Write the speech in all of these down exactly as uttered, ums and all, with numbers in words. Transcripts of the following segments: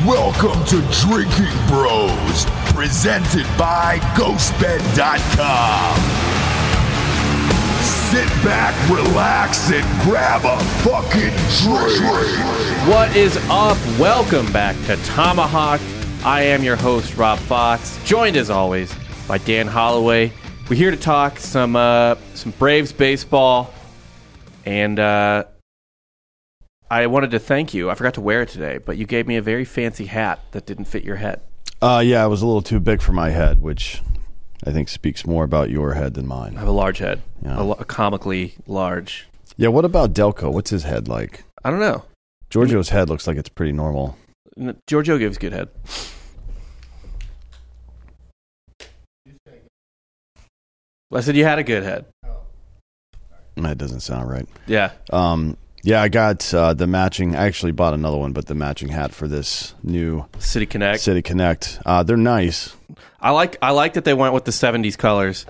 Welcome to Drinking Bros, presented by Ghost Bed dot com. Sit back, relax, and grab a fucking drink. What is up? Welcome back to Tomahawk. I am your host, Rob Fox, joined as always by Dan Holloway. We're here to talk some uh, some Braves baseball, and uh, I wanted to thank you. I forgot to wear it today, but you gave me a very fancy hat that didn't fit your head. Uh, yeah, it was a little too big for my head, which I think speaks more about your head than mine. I have a large head, Yeah. a, lo- a comically large. Yeah, what about Delco? What's his head like? I don't know. Giorgio's head looks like it's pretty normal. N- Giorgio gives good head. I said you had a good head. That doesn't sound right. Yeah. Um, yeah, I got uh, the matching. I actually bought another one, but the matching hat for this new City Connect. City Connect. Uh, they're nice. I like I like that they went with the seventies colors.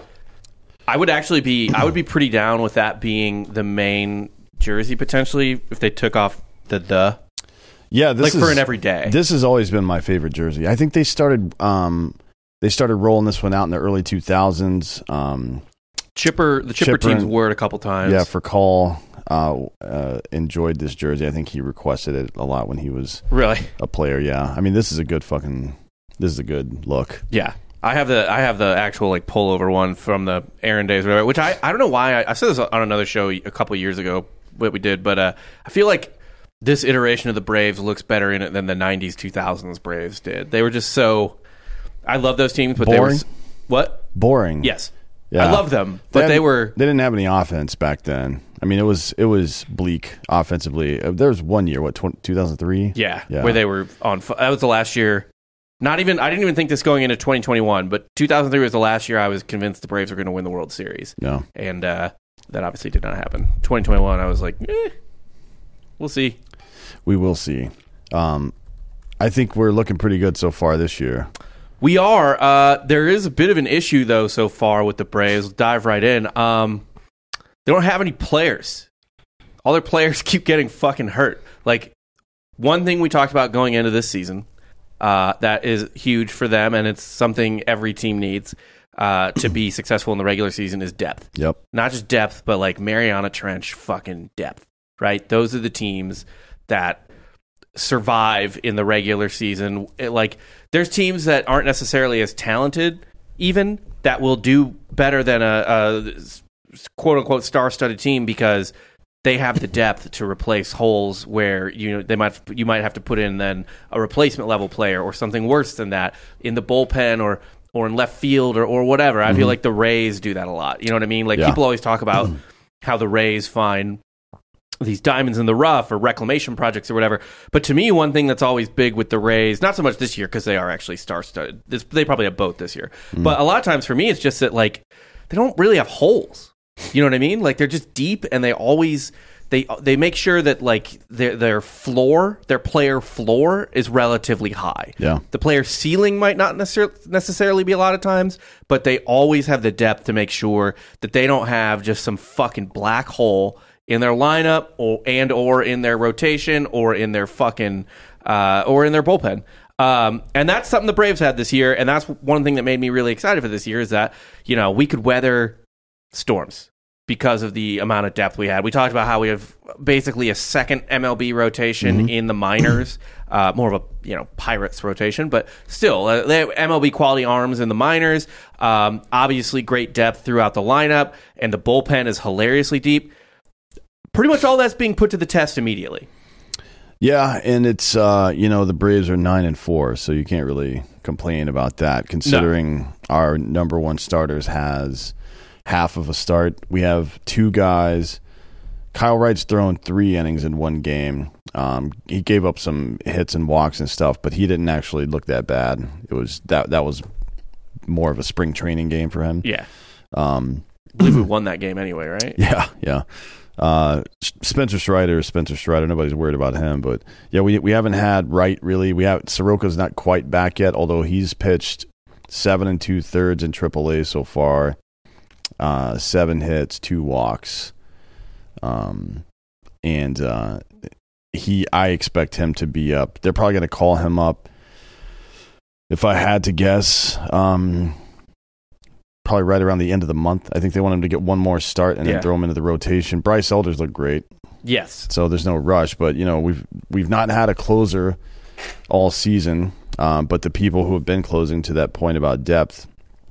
I would actually be I would be pretty down with that being the main jersey potentially if they took off the the Yeah, this like is, for an everyday. This has always been my favorite jersey. I think they started um, they started rolling this one out in the early two thousands. Um, Chipper the Chipper, Chipper teams and- wore it a couple times. yeah, for Call uh, uh, enjoyed this jersey. I think he requested it a lot when he was Really? a player. Yeah, I mean this is a good fucking this is a good look. Yeah. I have the I have the actual like pullover one from the Aaron days, whatever, which I, I don't know why I, I said this on another show a couple years ago what we did, but uh, I feel like this iteration of the Braves looks better in it than the nineties, two thousands Braves did. They were just so I love those teams, but Boring? they were s- what? Boring. Yes. Yeah. I love them, but they, hadn't- were they didn't have any offense back then. I mean, it was it was bleak offensively. Uh, There was one year, what two thousand three? yeah, Yeah. where they were on fu- that was the last year. Not even I didn't even think this going into twenty twenty-one, but two thousand three was the last year I was convinced the Braves were going to win the World Series. No. And uh, that obviously did not happen. twenty twenty-one I was like, eh, we'll see. We will see. Um, I think we're looking pretty good so far this year. We are. Uh, there is a bit of an issue, though, so far with the Braves. We'll dive right in. Um, they don't have any players. All their players keep getting fucking hurt. Like, one thing we talked about going into this season uh, that is huge for them, and it's something every team needs uh, to be successful in the regular season, is depth. Yep. Not just depth, but like Mariana Trench fucking depth, right? Those are the teams that survive in the regular season. It, like there's teams that aren't necessarily as talented even that will do better than a, a quote unquote star-studded team because they have the depth to replace holes where you know they might you might have to put in then a replacement level player or something worse than that in the bullpen or or in left field or, or whatever. I Mm-hmm. feel like the Rays do that a lot. You know what I mean? Like Yeah. people always talk about how the Rays find these diamonds in the rough or reclamation projects or whatever. But to me, one thing that's always big with the Rays, not so much this year because they are actually star-studded. This, they probably have both this year. Mm. But a lot of times for me, it's just that like they don't really have holes. You know what I mean? Like they're just deep and they always they they make sure that like their their floor, their player floor is relatively high. Yeah. The player ceiling might not necessarily necessarily be a lot of times, but they always have the depth to make sure that they don't have just some fucking black hole in their lineup or and or in their rotation or in their fucking uh, or in their bullpen. Um, and that's something the Braves had this year, and that's one thing that made me really excited for this year is that, you know, we could weather storms because of the amount of depth we had. We talked about how we have basically a second M L B rotation Mm-hmm. in the minors, uh, more of a, you know, Pirates rotation, but still, uh, they have M L B quality arms in the minors. Um, obviously, great depth throughout the lineup, and the bullpen is hilariously deep. Pretty much all that's being put to the test immediately. Yeah, and it's uh, you know the Braves are nine and four, so you can't really complain about that. Considering our number one starters has half of a start, we have two guys. Kyle Wright's thrown three innings in one game. Um, he gave up some hits and walks and stuff, but he didn't actually look that bad. It was that that was more of a spring training game for him. Yeah, Um, I believe we won that game anyway, right? Yeah, yeah. Uh, Spencer Strider, Spencer Strider. Nobody's worried about him, but yeah, we we haven't had Wright really. We have Soroka's not quite back yet, although he's pitched seven and two thirds in triple A so far. Uh, seven hits, two walks, um, and uh, he. I expect him to be up. They're probably going to call him up if I had to guess, um, probably right around the end of the month. I think they want him to get one more start and Yeah. then throw him into the rotation. Bryce Elders looked great, Yes. so there's no rush. But you know, we've we've not had a closer all season. Um, but the people who have been closing to that point about depth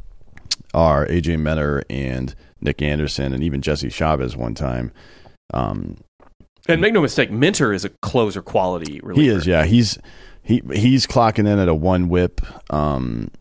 are A J Menner and Nick Anderson and even Jesse Chavez one time. Um, And make no mistake, Minter is a closer quality reliever. he is, yeah. He's he he's clocking in at a one whip, um,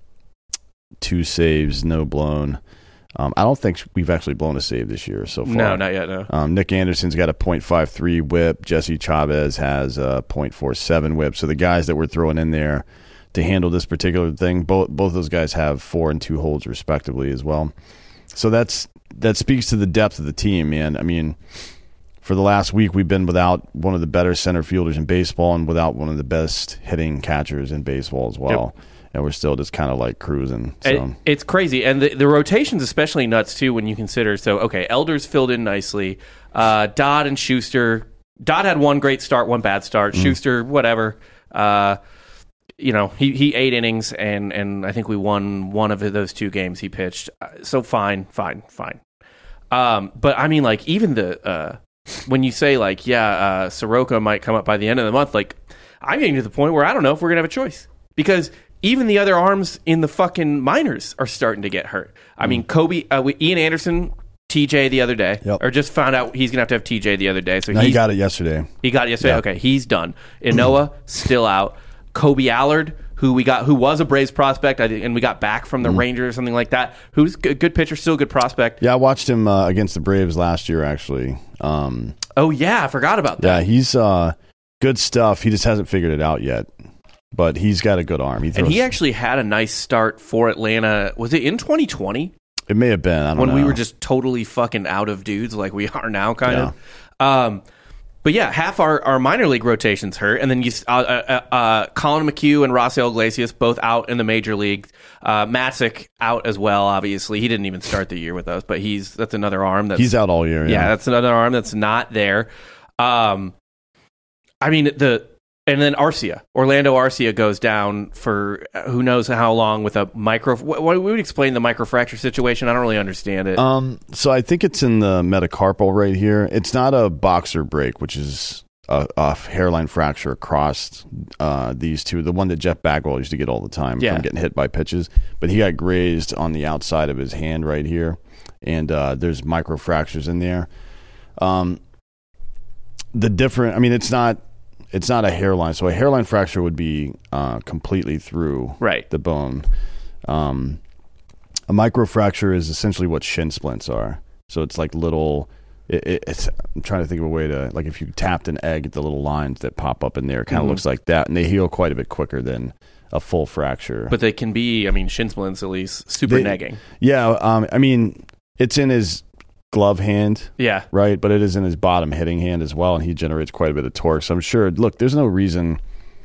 two saves, no blown. Um, I don't think we've actually blown a save this year so far. No, not yet, no. Um, Nick Anderson's got a point five three whip. Jesse Chavez has a point four seven whip. So the guys that we're throwing in there to handle this particular thing, both both those guys have four and two holds respectively as well. So that's that speaks to the depth of the team, man. I mean, for the last week, we've been without one of the better center fielders in baseball and without one of the best hitting catchers in baseball as well. Yep. And we're still just kind of like cruising. So. It, it's crazy. And the, the rotation's especially nuts, too, when you consider. So, okay, Elders filled in nicely. Uh, Dodd and Schuster. Dodd had one great start, one bad start. Mm. Schuster, whatever. Uh, you know, he, he eight innings, and, and I think we won one of those two games he pitched. So fine, fine, fine. Um, but, I mean, like, even the... Uh, when you say, like, yeah, uh, Soroka might come up by the end of the month, like, I'm getting to the point where I don't know if we're going to have a choice. Because even the other arms in the fucking minors are starting to get hurt. I mm. mean, Kobe, uh, we, Ian Anderson, T J the other day, yep. or just found out he's going to have to have T J the other day. So no, he got it yesterday. He got it yesterday? Yep. Okay, he's done. Inoa, still out. Kobe Allard, who we got, who was a Braves prospect, I think, and we got back from the mm. Rangers or something like that, who's a good pitcher, still a good prospect. Yeah, I watched him uh, against the Braves last year, actually. Um, oh, yeah, I forgot about that. Yeah, he's uh, good stuff. He just hasn't figured it out yet. But he's got a good arm. He throws, and he actually had a nice start for Atlanta. Was it in twenty twenty? It may have been. I don't when know. we were just totally fucking out of dudes like we are now, kind yeah. of. Um, but yeah, half our, our minor league rotations hurt, and then you uh, uh, uh, Colin McHugh and Rossell Iglesias both out in the major league. Uh, Matzik out as well. Obviously, he didn't even start the year with us, but he's that's another arm that's he's out all year. Yeah, yeah that's another arm that's not there. Um, I mean the. And then Arcia, Orlando Arcia goes down for who knows how long with a micro. What, what would explain the microfracture situation? I don't really understand it. Um, so I think it's in the metacarpal right here. It's not a boxer break, which is a, a hairline fracture across uh, these two. The one that Jeff Bagwell used to get all the time yeah. from getting hit by pitches, but he got grazed on the outside of his hand right here, and uh, there's microfractures in there. Um, the different. I mean, it's not. It's not a hairline. So a hairline fracture would be uh, completely through right. the bone. Um, a microfracture is essentially what shin splints are. So it's like little. It, it, it's. I'm trying to think of a way to like if you tapped an egg, the little lines that pop up in there kind of mm-hmm. looks like that, and they heal quite a bit quicker than a full fracture. But they can be. I mean, shin splints at least super they, negging. Yeah. Um. I mean, it's in his glove hand, yeah, right, but it is in his bottom hitting hand as well, and he generates quite a bit of torque. So I'm sure. Look, there's no reason.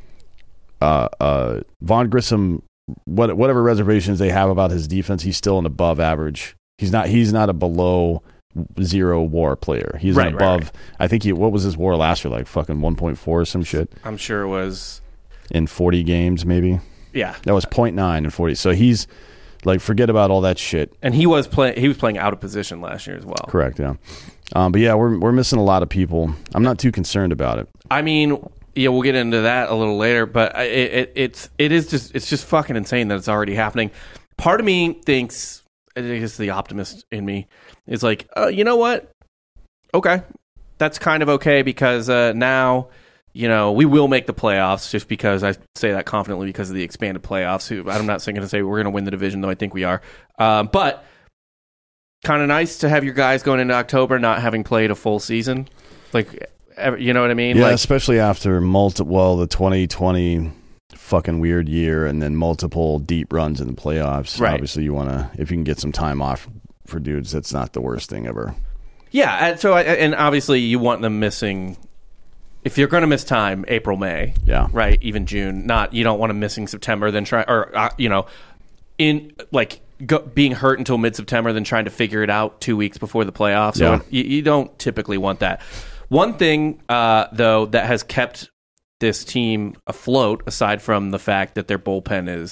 Uh, uh, Vaughn Grissom, what whatever reservations they have about his defense, he's still an above average. He's not. He's not a below zero WAR player. He's right, an above. Right, right. I think he. What was his WAR last year? Like fucking one point four or some shit. I'm sure it was in forty games, maybe. Yeah, that was point nine in forty. So he's. Like, forget about all that shit. And he was playing. He was playing out of position last year as well. Correct. Yeah. Um, but yeah, we're we're missing a lot of people. I'm not too concerned about it. I mean, yeah, we'll get into that a little later. But it, it it's it is just it's just fucking insane that it's already happening. Part of me thinks, I guess the optimist in me is like, uh, you know what? Okay, that's kind of okay because uh, now. You know, we will make the playoffs just because I say that confidently because of the expanded playoffs. I'm not going to say we're going to win the division, though I think we are. Um, but kind of nice to have your guys going into October not having played a full season. Like, you know what I mean? Yeah, like, especially after multi- well, the twenty twenty fucking weird year and then multiple deep runs in the playoffs. Right. Obviously, you want to, if you can get some time off for dudes, that's not the worst thing ever. Yeah, and so I, and obviously you want them missing... If you're going to miss time, April, May, yeah, right, even June. Not you don't want them missing September, then try or uh, you know, in like go, being hurt until mid September, then trying to figure it out two weeks before the playoffs. So yeah. you, you don't typically want that. One thing uh, though that has kept this team afloat, aside from the fact that their bullpen is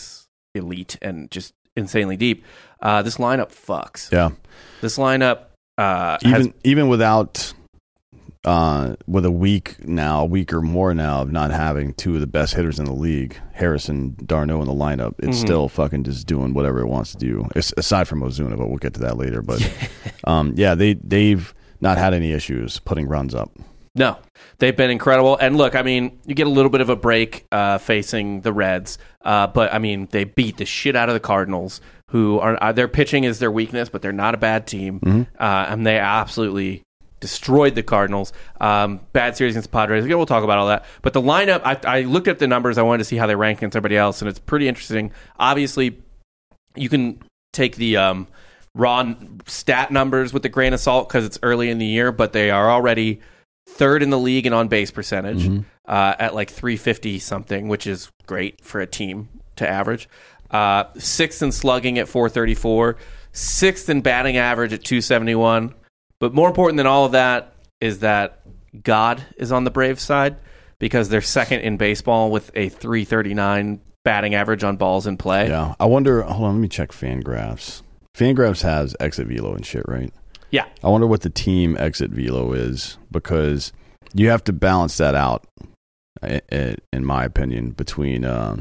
elite and just insanely deep. Uh, this lineup fucks. Yeah. This lineup uh, even has, even without uh, with a week now, a week or more now of not having two of the best hitters in the league, Harris and d'Arnaud in the lineup, it's mm-hmm. still fucking just doing whatever it wants to do. It's, aside from Ozuna, but we'll get to that later. But um, yeah, they they've not had any issues putting runs up. No, they've been incredible. And look, I mean, you get a little bit of a break uh, facing the Reds, uh, but I mean, they beat the shit out of the Cardinals, who are uh, their pitching is their weakness, but they're not a bad team, mm-hmm. uh, and they absolutely destroyed the Cardinals. Um, bad series against the Padres. Again, we'll talk about all that. But the lineup, I, I looked at the numbers. I wanted to see how they rank against everybody else, and it's pretty interesting. Obviously, you can take the um, raw stat numbers with a grain of salt because it's early in the year, but they are already third in the league in on-base percentage mm-hmm. uh, at like three fifty something, which is great for a team to average. Uh, sixth in slugging at four thirty-four, sixth in batting average at two seventy-one. But more important than all of that is that God is on the Braves side because they're second in baseball with a three thirty-nine batting average on balls in play. Yeah, I wonder. Hold on, let me check Fangraphs. Fangraphs has exit velo and shit, right? Yeah. I wonder what the team exit velo is because you have to balance that out, in my opinion, between uh,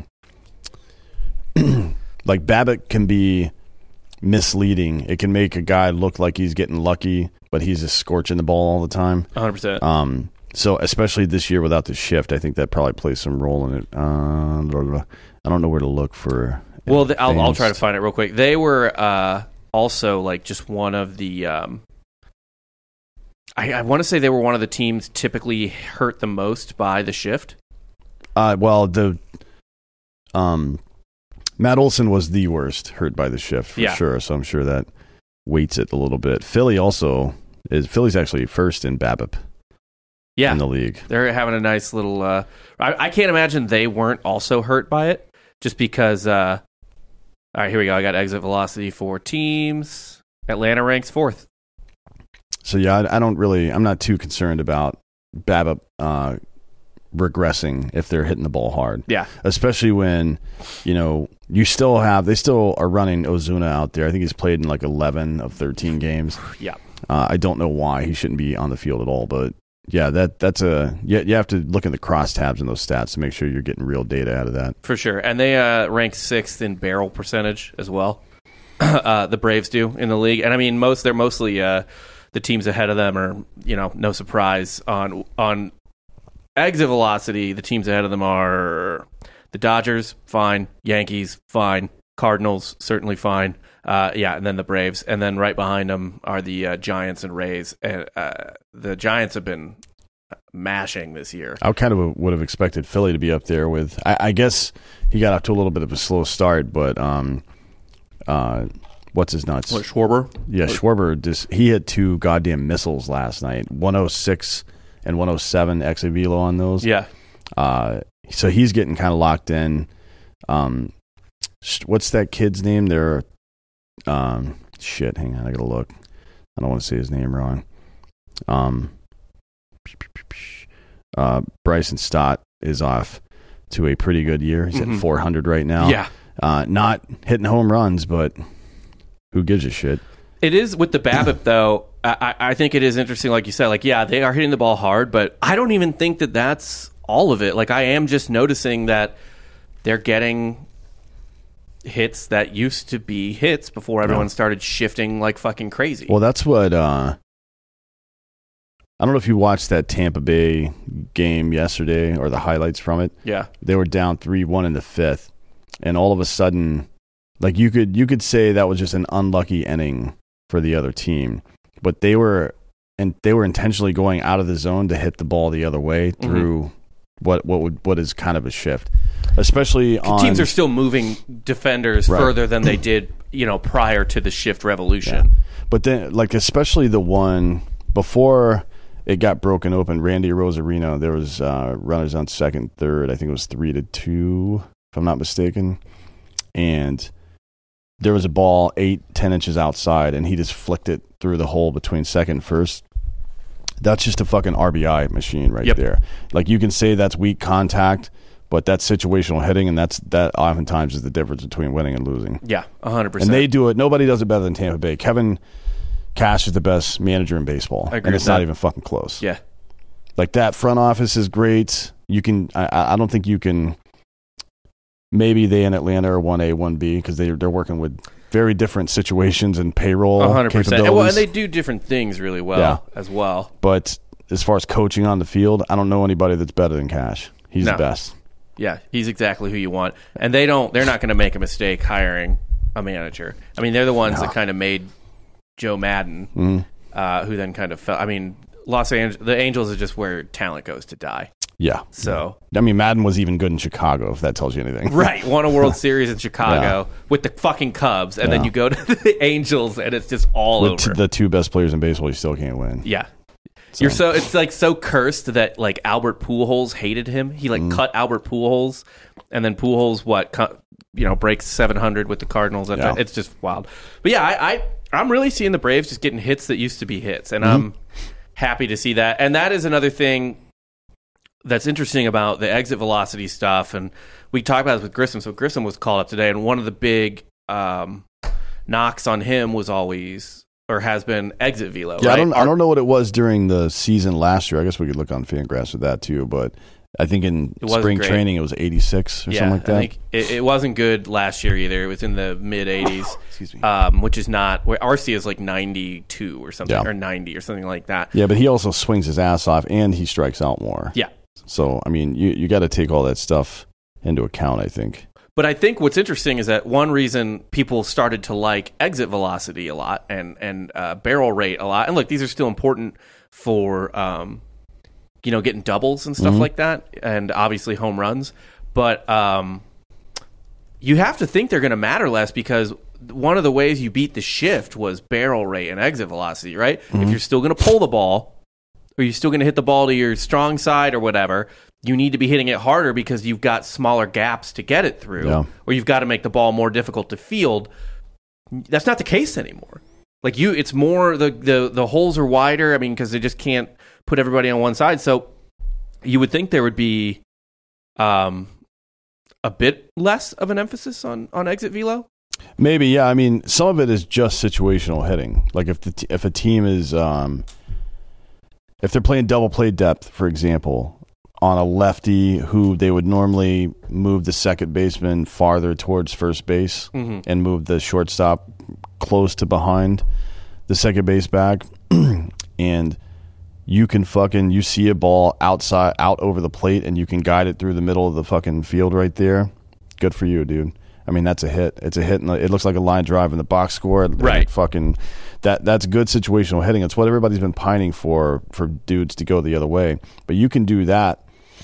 like BABIP can be misleading. It can make a guy look like he's getting lucky, but he's just scorching the ball all the time. one hundred percent. Um, so especially this year without the shift, I think that probably plays some role in it. Uh, I don't know where to look for. Well, the, I'll, I'll try to find it real quick. They were uh, also like just one of the. Um, I, I want to say they were one of the teams typically hurt the most by the shift. Uh, well, the um, Matt Olson was the worst hurt by the shift for yeah. sure. So I'm sure that weights it a little bit. Philly also is. Philly's actually first in BABIP. Yeah, in the league, they're having a nice little. Uh, I, I can't imagine they weren't also hurt by it, just because. Uh, all right, here we go. I got exit velocity for teams. Atlanta ranks fourth. So yeah, I, I don't really. I'm not too concerned about BABIP uh, regressing if they're hitting the ball hard. Yeah, especially when you know you still have. They still are running Ozuna out there. I think he's played in like eleven of thirteen games. Yeah, uh, I don't know why he shouldn't be on the field at all, but. Yeah, that that's a you, you have to look at the crosstabs in those stats to make sure you're getting real data out of that. For sure. And they uh, rank sixth in barrel percentage as well. uh, the Braves do in the league. And I mean, most they're mostly uh, the teams ahead of them are, you know, no surprise on on exit velocity. The teams ahead of them are the Dodgers, fine, Yankees, fine, Cardinals, certainly fine. Uh, yeah, and then the Braves, and then right behind them are the uh, Giants and Rays. And uh, the Giants have been mashing this year. I kind of would have expected Philly to be up there with. I, I guess he got off to a little bit of a slow start, but um, uh, what's his nuts? What, Schwarber? Yeah, Schwarber. Just he hit two goddamn missiles last night. one oh six and one oh seven exit velo on those. Yeah. Uh, so he's getting kind of locked in. Um, what's that kid's name? They're Um, shit, hang on, I gotta look. I don't want to say his name wrong. Um, uh, Bryson Stott is off to a pretty good year. He's mm-hmm. at four hundred right now. Yeah. Uh, not hitting home runs, but who gives a shit? It is with the BABIP, though. I, I think it is interesting, like you said. Like, yeah, they are hitting the ball hard, but I don't even think that that's all of it. Like, I am just noticing that they're getting hits that used to be hits before everyone yeah. started shifting like fucking crazy. Well, that's what uh, I don't know if you watched that Tampa Bay game yesterday or the highlights from it. Yeah, they were down three one in the fifth, and all of a sudden, like you could you could say that was just an unlucky inning for the other team, but they were and they were intentionally going out of the zone to hit the ball the other way through mm-hmm. what what would what is kind of a shift. Especially on teams are still moving defenders right. further than they did, you know, prior to the shift revolution. Yeah. But then, like, especially the one before it got broken open, Randy Rosarino, there was uh, runners on second, third. I think it was three to two, if I'm not mistaken. And there was a ball eight, ten inches outside, and he just flicked it through the hole between second and first. That's just a fucking R B I machine right yep. there. Like, you can say that's weak contact, But that's situational hitting, and that's that oftentimes is the difference between winning and losing. Yeah, one hundred percent. And they do it. Nobody does it better than Tampa Bay. Kevin Cash is the best manager in baseball, I agree and with it's not that. even fucking close. Yeah. Like that front office is great. You can. I, I don't think you can. Maybe they in Atlanta are one A, one B because they they're working with very different situations and payroll one hundred percent. capabilities. And, well, and they do different things really well Yeah. as well. But as far as coaching on the field, I don't know anybody that's better than Cash. He's No. the best. Yeah, he's exactly who you want. And they don't they're not going to make a mistake hiring a manager. I mean, they're the ones No. that kind of made Joe Madden, Mm-hmm. uh, who then kind of fell. I mean, Los Angeles, the Angels is just where talent goes to die. Yeah. So, I mean, Madden was even good in Chicago, if that tells you anything. right, won a World Series in Chicago Yeah. with the fucking Cubs, and then Yeah. you go to the Angels, and it's just all With over. t- the two best players in baseball, you still can't win. Yeah. You're so it's like so cursed that like Albert Pujols hated him. He like Mm. cut Albert Pujols, and then Pujols what cut, you know breaks seven hundred with the Cardinals. Yeah. It's just wild. But yeah, I, I I'm really seeing the Braves just getting hits that used to be hits, and Mm-hmm. I'm happy to see that. And that is another thing that's interesting about the exit velocity stuff. And we talked about this with Grissom. So Grissom was called up today, and one of the big um, knocks on him was always. Or has been exit velo. Yeah, right? I don't. I don't know what it was during the season last year. I guess we could look on Fangraphs with that too. But I think in It wasn't spring great. training it was eighty-six or Yeah, something like that. I think it, it wasn't good last year either. It was in the mid eighties, Excuse me. um, which is not where R C is like ninety-two or something, Yeah. or ninety or something like that. Yeah, but he also swings his ass off and he strikes out more. Yeah. So I mean, you you got to take all that stuff into account. I think. But I think what's interesting is that one reason people started to like exit velocity a lot and and uh, barrel rate a lot. And look, these are still important for um, you know getting doubles and stuff Mm-hmm. like that, and obviously home runs. But um, you have to think they're going to matter less because one of the ways you beat the shift was barrel rate and exit velocity, right? Mm-hmm. If you're still going to pull the ball, or you're still going to hit the ball to your strong side or whatever, you need to be hitting it harder because you've got smaller gaps to get it through, Yeah. or you've got to make the ball more difficult to field. That's not the case anymore. Like you, it's more the the the holes are wider. I mean, because they just can't put everybody on one side. So you would think there would be um a bit less of an emphasis on on exit velo. Maybe, yeah. I mean, some of it is just situational hitting. Like if the t- if a team is um, if they're playing double play depth, for example, on a lefty who they would normally move the second baseman farther towards first base Mhm. and move the shortstop close to behind the second base back, and you can fucking you see a ball outside out over the plate and you can guide it through the middle of the fucking field right there. Good for you, dude. I mean, that's a hit. It's a hit, and it looks like a line drive in the box score. Right. Fucking that. That's good situational hitting. It's what everybody's been pining for for dudes to go the other way. But you can do that.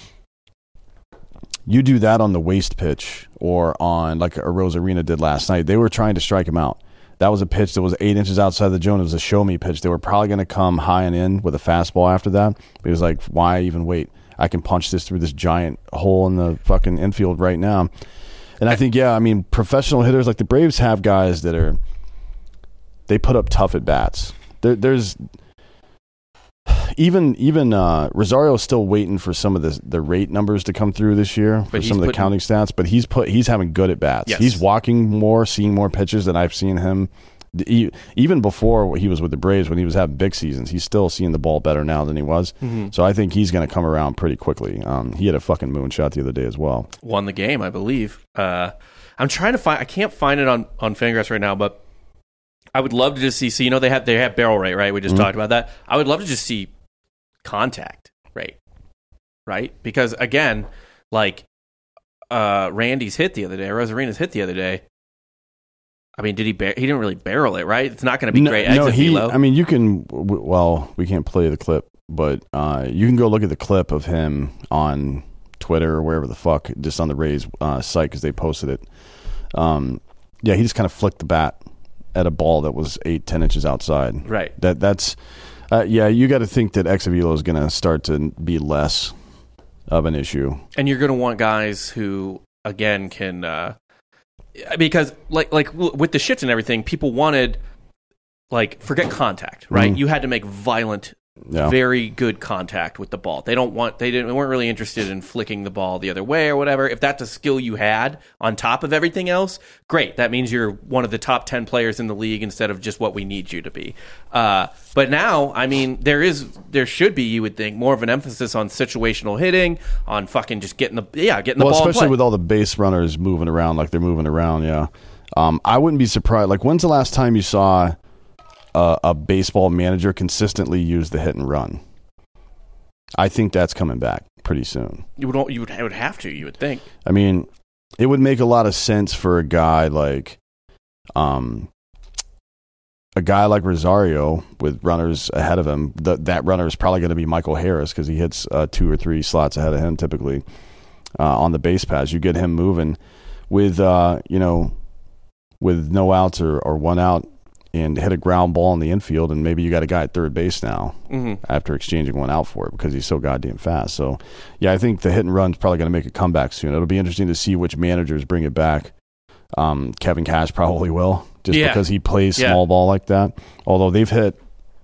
You do that on the waist pitch or on like a Rosarina did last night. They were trying to strike him out. That was a pitch that was eight inches outside the zone. It was a show me pitch. They were probably going to come high and in with a fastball after that. But he was like, why even wait? I can punch this through this giant hole in the fucking infield right now. And I think, yeah, I mean, professional hitters like the Braves have guys that are, they put up tough at bats. There, there's even even uh, Rosario's still waiting for some of the the rate numbers to come through this year for But he's some of the putting- counting stats. But he's put he's having good at bats. Yes. He's walking more, seeing more pitches than I've seen him. He, even before he was with the Braves, when he was having big seasons, he's still seeing the ball better now than he was. Mm-hmm. So I think he's going to come around pretty quickly. Um, he had a fucking moonshot the other day as well. Won the game, I believe. Uh, I'm trying to find. I can't find it on on Fangraphs right now, but I would love to just see. So you know they have they have barrel rate, right? We just Mhm. talked about that. I would love to just see contact rate, right? Because again, like uh, Randy's hit the other day, Rosarina's hit the other day. I mean, did he? Bar- he didn't really barrel it, right? It's not going to be no, great exit no, he. velo. I mean, you can. w- Well, we can't play the clip, but uh, you can go look at the clip of him on Twitter or wherever the fuck, just on the Rays uh, site because they posted it. Um, yeah, he just kind of flicked the bat at a ball that was eight, ten inches outside. Right. That that's. Uh, yeah, you got to think that exit velo is going to start to be less of an issue. And you're going to want guys who, again, can uh, because like like w- with the shifts and everything, people wanted like forget contact, right? Mhm. You had to make violent Yeah. very good contact with the ball. They don't want they didn't they weren't really interested in flicking the ball the other way or whatever. If that's a skill you had on top of everything else, great. That means you're one of the top ten players in the league instead of just what we need you to be. Uh, but now, I mean, there is there should be, you would think, more of an emphasis on situational hitting, on fucking just getting the yeah getting the well, ball. Well, especially in play. with all the base runners moving around like they're moving around. Yeah, um, I wouldn't be surprised. Like, when's the last time you saw a, a baseball manager consistently use the hit and run? I think that's coming back pretty soon. You would you would it would have to. You would think. I mean, it would make a lot of sense for a guy like, um, a guy like Rosario with runners ahead of him. The, that runner is probably going to be Michael Harris because he hits uh, two or three slots ahead of him typically uh, on the base paths. You get him moving with uh, you know, with no outs or, or one out, and hit a ground ball in the infield, and maybe you got a guy at third base now mm-hmm. after exchanging one out for it because he's so goddamn fast. So, yeah, I think the hit and run's probably going to make a comeback soon. It'll be interesting to see which managers bring it back. Um, Kevin Cash probably will, just yeah. because he plays yeah. small ball like that. Although they've hit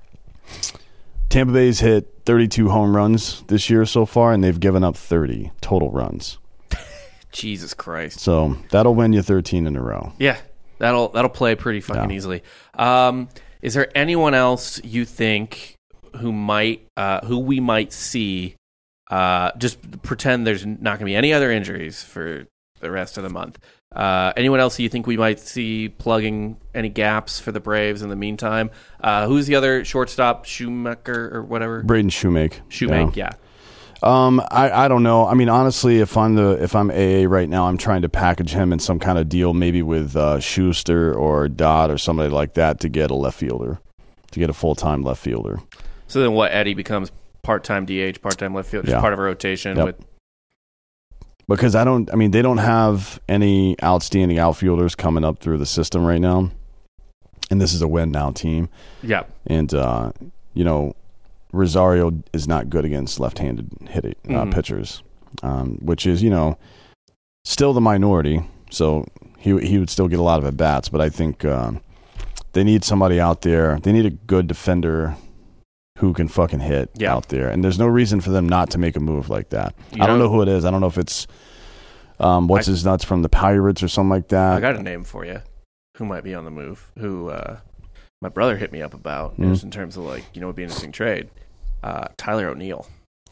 – Tampa Bay's hit thirty-two home runs this year so far, and they've given up thirty total runs. Jesus Christ. So that'll win you thirteen in a row. Yeah. That'll that'll play pretty fucking yeah. easily. Um, is there anyone else you think who might uh, who we might see? Uh, just pretend there's not going to be any other injuries for the rest of the month. Uh, anyone else you think we might see plugging any gaps for the Braves in the meantime? Uh, who's the other shortstop? Shoemaker or whatever? Braden Shoemake. Shoemake, yeah. yeah. Um, I, I don't know. I mean, honestly, if I'm the if I'm A A right now, I'm trying to package him in some kind of deal, maybe with uh, Schuster or Dodd or somebody like that to get a left fielder, to get a full time left fielder. So then, what? Eddie becomes part time D H, part time left fielder, just yeah. part of a rotation. Yep. With because I don't. I mean, they don't have any outstanding outfielders coming up through the system right now, and this is a win now team. Yeah, and uh, you know. Rosario is not good against left-handed hitting uh, mm-hmm. pitchers, um, which is, you know, still the minority. So he he would still get a lot of at-bats, but I think uh, they need somebody out there. They need a good defender who can fucking hit yeah. out there. And there's no reason for them not to make a move like that. You I don't know, know who it is. I don't know if it's um, what's I, his nuts from the Pirates or something like that. I got a name for you. Who might be on the move? Who uh, my brother hit me up about, mm-hmm. just in terms of, like, you know, it'd be an interesting trade. Uh, Tyler O'Neill.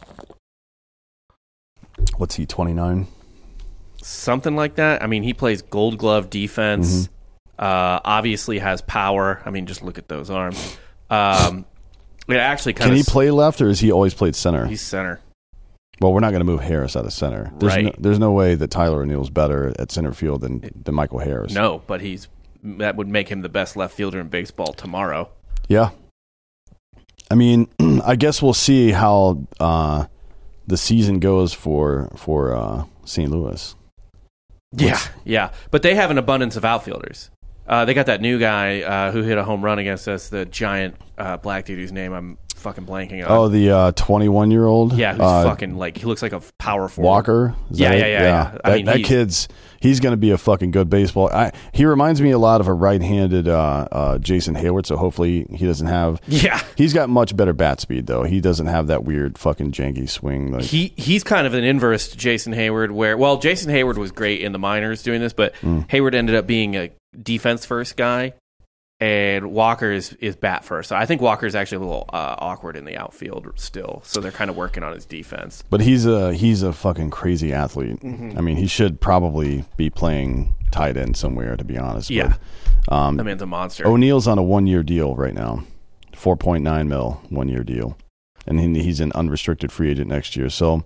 What's he, twenty-nine? Something like that. I mean, he plays gold glove defense. Mm-hmm. Uh, obviously has power. I mean, just look at those arms. Um, it actually kind Can of. he play left, or has he always played center? He's center. Well, we're not going to move Harris out of center. There's right. No, there's no way that Tyler O'Neill's better at center field than, than Michael Harris. No, but he's that would make him the best left fielder in baseball tomorrow. Yeah. I mean, I guess we'll see how uh, the season goes for for uh, Saint Louis. Yeah, yeah. But they have an abundance of outfielders. Uh, they got that new guy uh, who hit a home run against us, the giant uh, black dude whose name I'm fucking blanking on. Oh, the uh, twenty-one-year-old? Yeah, who's uh, fucking, like, he looks like a power forward. Walker? Is yeah, that yeah, yeah, yeah, yeah. That, I mean, that he's, kid's, he's going to be a fucking good baseball. I, he reminds me a lot of a right-handed uh, uh, Jason Hayward, so hopefully he doesn't have... Yeah. He's got much better bat speed, though. He doesn't have that weird fucking janky swing. Like, he He's kind of an inverse to Jason Hayward, where... Well, Jason Hayward was great in the minors doing this, but mm. Hayward ended up being a defense-first guy. And Walker is, is bat first. So I think Walker is actually a little uh, awkward in the outfield still. So they're kind of working on his defense. But he's a he's a fucking crazy athlete. Mm-hmm. I mean, he should probably be playing tight end somewhere, to be honest. Yeah. But, um, that man's a monster. O'Neill's on a one-year deal right now. four point nine mil, one-year deal. And he, he's an unrestricted free agent next year. So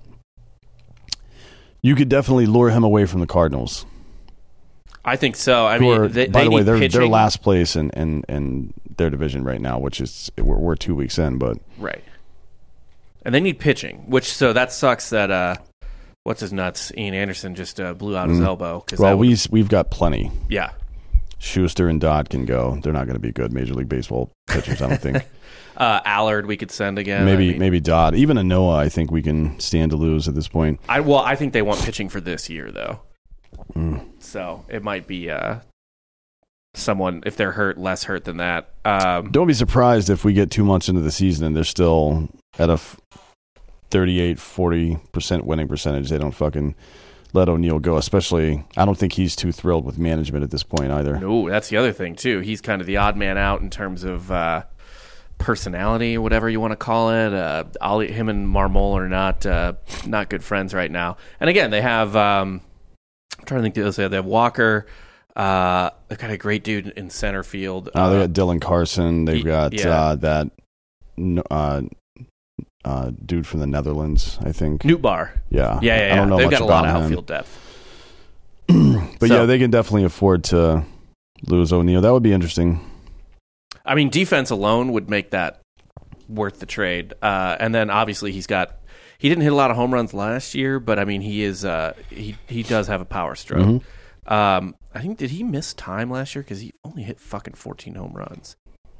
you could definitely lure him away from the Cardinals. I think so. I Who mean, are, they, by they the way, need they're, pitching. they're last place in, in, in their division right now, which is we're, we're two weeks in, but right. And they need pitching, which so that sucks. That uh, what's his nuts? Ian Anderson just uh, blew out his mm. elbow. Cause well, would, we we've got plenty. Yeah, Schuster and Dodd can go. They're not going to be good Major League Baseball pitchers, I don't think. uh, Allard, we could send again. Maybe I mean, maybe Dodd, even a Noah. I think we can stand to lose at this point. I well, I think they want pitching for this year though. Mm. So it might be. Uh, someone, if they're hurt, less hurt than that. Um, Don't be surprised if we get two months into the season and they're still at a thirty-eight, forty percent winning percentage. They don't fucking let O'Neal go, especially I don't think he's too thrilled with management at this point either. No, that's the other thing, too. He's kind of the odd man out in terms of uh, personality, whatever you want to call it. Uh, Ollie, him and Marmol are not uh, not good friends right now. And again, they have, um, I'm trying to think the other side, they have Walker. Uh, they've got a great dude in center field. Uh, they got Dylan Carson. They've got yeah. uh, that uh, uh, dude from the Netherlands, I think. Nootbaar. Yeah. Yeah, yeah, yeah. I don't know They've much got a lot about of him. outfield depth. But So- yeah, they can definitely afford to lose O'Neal. That would be interesting. I mean, defense alone would make that worth the trade. Uh, and then obviously he's got he didn't hit a lot of home runs last year, but I mean he is uh, he he does have a power stroke. Mm-hmm. Um, I think did he miss time last year because he only hit fucking fourteen home runs.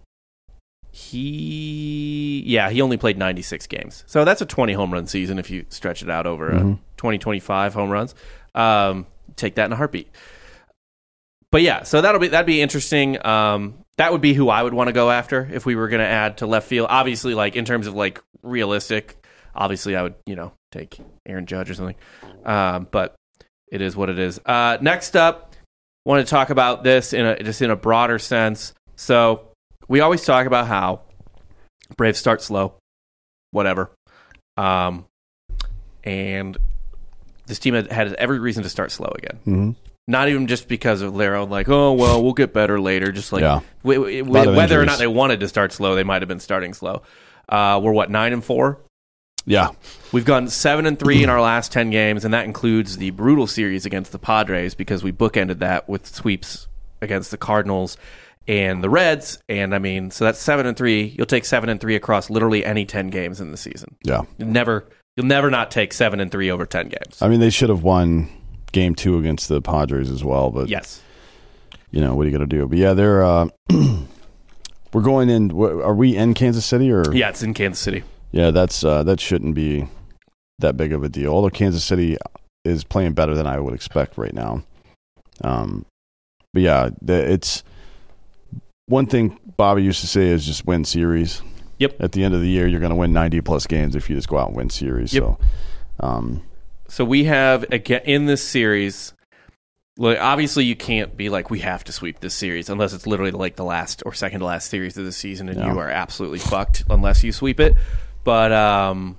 He yeah he only played ninety-six games, so that's a twenty home run season if you stretch it out over Mm-hmm. uh, twenty, twenty-five home runs. Um, take that in a heartbeat. But yeah, so that'll be that'd be interesting. Um, that would be who I would want to go after if we were going to add to left field. Obviously, like in terms of like realistic, obviously I would you know take Aaron Judge or something. Um, but it is what it is. Uh, next up, want to talk about this in a just in a broader sense. So we always talk about how Braves start slow, whatever, um, and this team had, had every reason to start slow again. Mm-hmm. Not even just because of their own, like, oh, well, we'll get better later. Just like Yeah. w- w- A lot of whether or injuries. not they wanted to start slow, they might have been starting slow. Uh, we're, what, nine and four? Yeah. We've gone seven and three in our last ten games, and that includes the brutal series against the Padres because we bookended that with sweeps against the Cardinals and the Reds. And, I mean, so that's seven and three. You'll take seven and three across literally any ten games in the season. Yeah. You'll never, you'll never not take seven and three over ten games. I mean, they should have won game two against the Padres as well, but Yes. you know, what are you going to do? But yeah, they're, uh, we're going in, wh- are we in Kansas City or? Yeah, it's in Kansas City. Yeah, that's, uh, that shouldn't be that big of a deal. Although Kansas City is playing better than I would expect right now. Um, but yeah, the, it's one thing Bobby used to say is just win series. Yep. At the end of the year, you're going to win ninety plus games if you just go out and win series. Yep. So, um, So we have, again, in this series, like, obviously you can't be like, we have to sweep this series unless it's literally like the last or second to last series of the season and Yeah. you are absolutely fucked unless you sweep it. But um,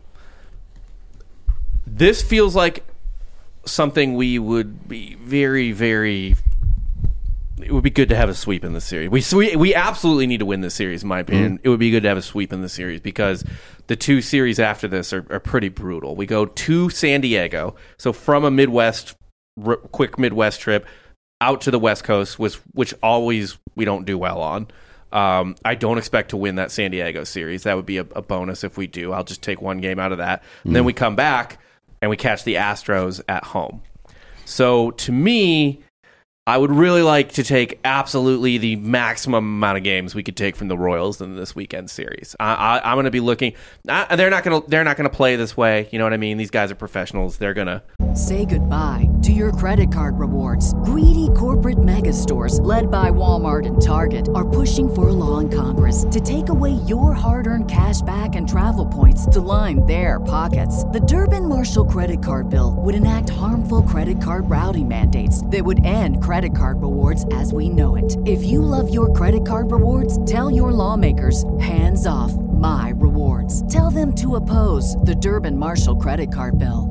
this feels like something we would be very, very... It would be good to have a sweep in this series. We we, we absolutely need to win this series, in my opinion. Mm-hmm. It would be good to have a sweep in the series because the two series after this are, are pretty brutal. We go to San Diego, so from a Midwest, r- quick Midwest trip, out to the West Coast, which, which always we don't do well on. Um, I don't expect to win that San Diego series. That would be a, a bonus if we do. I'll just take one game out of that. And Mm. then we come back and we catch the Astros at home. So to me... I would really like to take absolutely the maximum amount of games we could take from the Royals in this weekend series. I, I, I'm going to be looking. I, they're not going to. They're not going to play this way. You know what I mean? These guys are professionals. They're going to. Say goodbye to your credit card rewards. Greedy corporate mega stores, led by Walmart and Target, are pushing for a law in Congress to take away your hard-earned cash back and travel points to line their pockets. The Durbin-Marshall credit card bill would enact harmful credit card routing mandates that would end credit card rewards as we know it. If you love your credit card rewards, tell your lawmakers, hands off my rewards. Tell them to oppose the Durbin-Marshall credit card bill.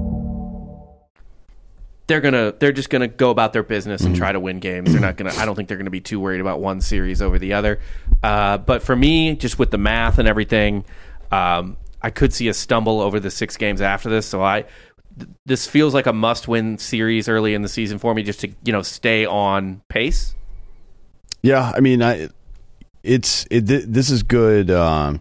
They're gonna. They're just gonna go about their business and try to win games. They're not gonna. I don't think they're gonna be too worried about one series over the other. Uh, but for me, just with the math and everything, um, I could see a stumble over the six games after this. So I. This feels like a must-win series early in the season for me, just to you know stay on pace. yeah, I mean, I, it's, it, this is good. Um,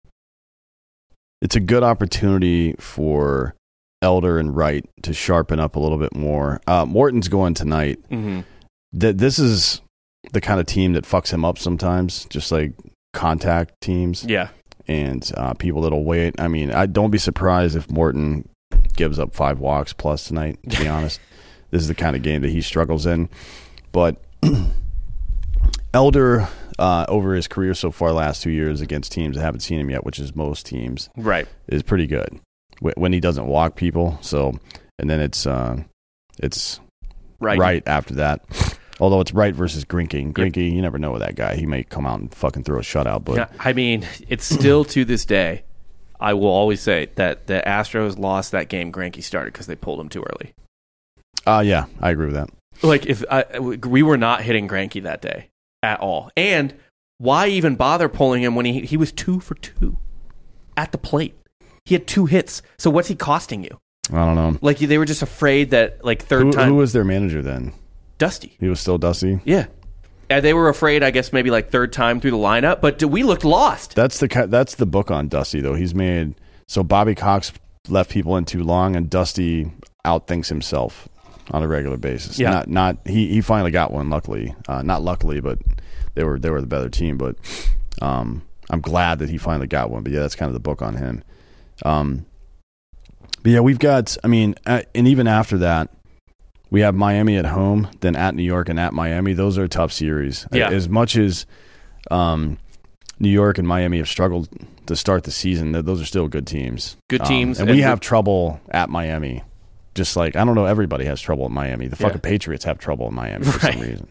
it's a good opportunity for Elder and Wright to sharpen up a little bit more. Uh, Morton's going tonight. Mm-hmm. That this is the kind of team that fucks him up sometimes, just like contact teams. Yeah, and uh, people that'll wait. I mean, I don't be surprised if Morton gives up five walks plus tonight, to be honest. This is the kind of game that he struggles in. But Elder, uh, over his career so far, last two years against teams that haven't seen him yet, which is most teams, right, is pretty good when he doesn't walk people. So, and then it's uh, it's right. right after that. Although it's Wright versus Greinke. Greinke, yep. You never know with that guy. He may come out and fucking throw a shutout. But yeah, I mean, it's still to this day, I will always say that the Astros lost that game Greinke started because they pulled him too early. Uh, yeah, I agree with that. Like, if I, we were not hitting Greinke that day at all. And why even bother pulling him when he he was two for two at the plate? He had two hits. So what's he costing you? I don't know. Like, they were just afraid that, like, third who, time. Who was their manager then? Dusty. He was still Dusty? Yeah. And they were afraid, I guess, maybe like third time through the lineup, but we looked lost. That's the that's the book on Dusty, though. He's made so Bobby Cox left people in too long, and Dusty outthinks himself on a regular basis. Yeah. Not not he, he finally got one, luckily. Uh, not luckily, but they were they were the better team. But um, I'm glad that he finally got one. But yeah, that's kind of the book on him. Um, but yeah, we've got. I mean, uh, and even after that, we have Miami at home, then at New York and at Miami. Those are tough series. Yeah. As much as um, New York and Miami have struggled to start the season, those are still good teams. Good teams. Um, and, and we have trouble at Miami. Just like, I don't know, everybody has trouble in Miami. The fucking yeah. Patriots have trouble in Miami for right. some reason.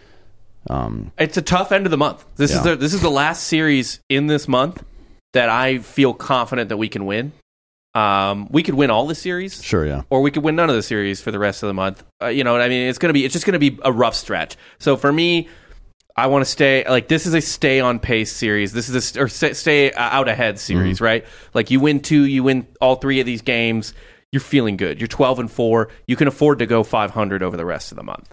Um, it's a tough end of the month. This yeah. is the, this is the last series in this month that I feel confident that we can win. Um, we could win all the series, sure, yeah, or we could win none of the series for the rest of the month. Uh, you know what I mean? It's gonna be, it's just gonna be a rough stretch. So for me, I want to stay like this is a stay on pace series. This is a or stay out ahead series, mm-hmm. right? Like you win two, you win all three of these games. You're feeling good. You're twelve and four. You can afford to go five hundred over the rest of the month.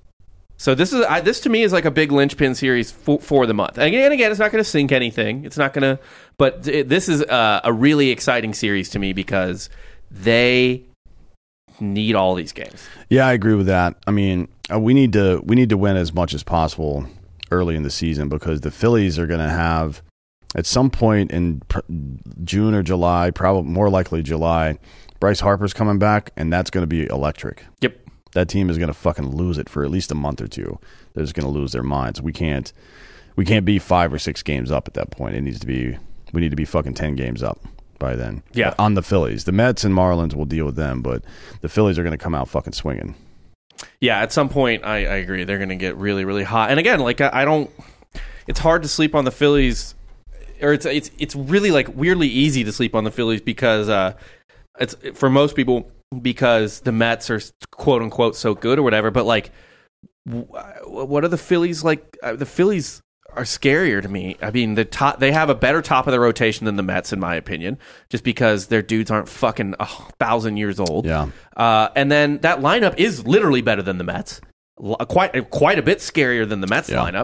So this is I, this to me is like a big linchpin series for, for the month. And again, again, it's not going to sink anything. It's not going to. But th- this is a, a really exciting series to me because they need all these games. Yeah, I agree with that. I mean, uh, we need to we need to win as much as possible early in the season because the Phillies are going to have at some point in pr- June or July, probably more likely July. Bryce Harper's coming back, and that's going to be electric. Yep. That team is going to fucking lose it for at least a month or two. They're just going to lose their minds. We can't, we can't be five or six games up at that point. It needs to be, we need to be fucking ten games up by then. Yeah. On the Phillies, the Mets and Marlins will deal with them, but the Phillies are going to come out fucking swinging. Yeah, at some point, I, I agree. They're going to get really, really hot. And again, like I, I don't, it's hard to sleep on the Phillies, or it's it's it's really like weirdly easy to sleep on the Phillies because uh, it's for most people. Because the Mets are quote unquote so good or whatever, but like, what are the Phillies like? Uh, the Phillies are scarier to me. I mean, the top they have a better top of the rotation than the Mets, in my opinion, just because their dudes aren't fucking a thousand years old. Yeah, uh, and then that lineup is literally better than the Mets, quite quite a bit scarier than the Mets yeah. lineup.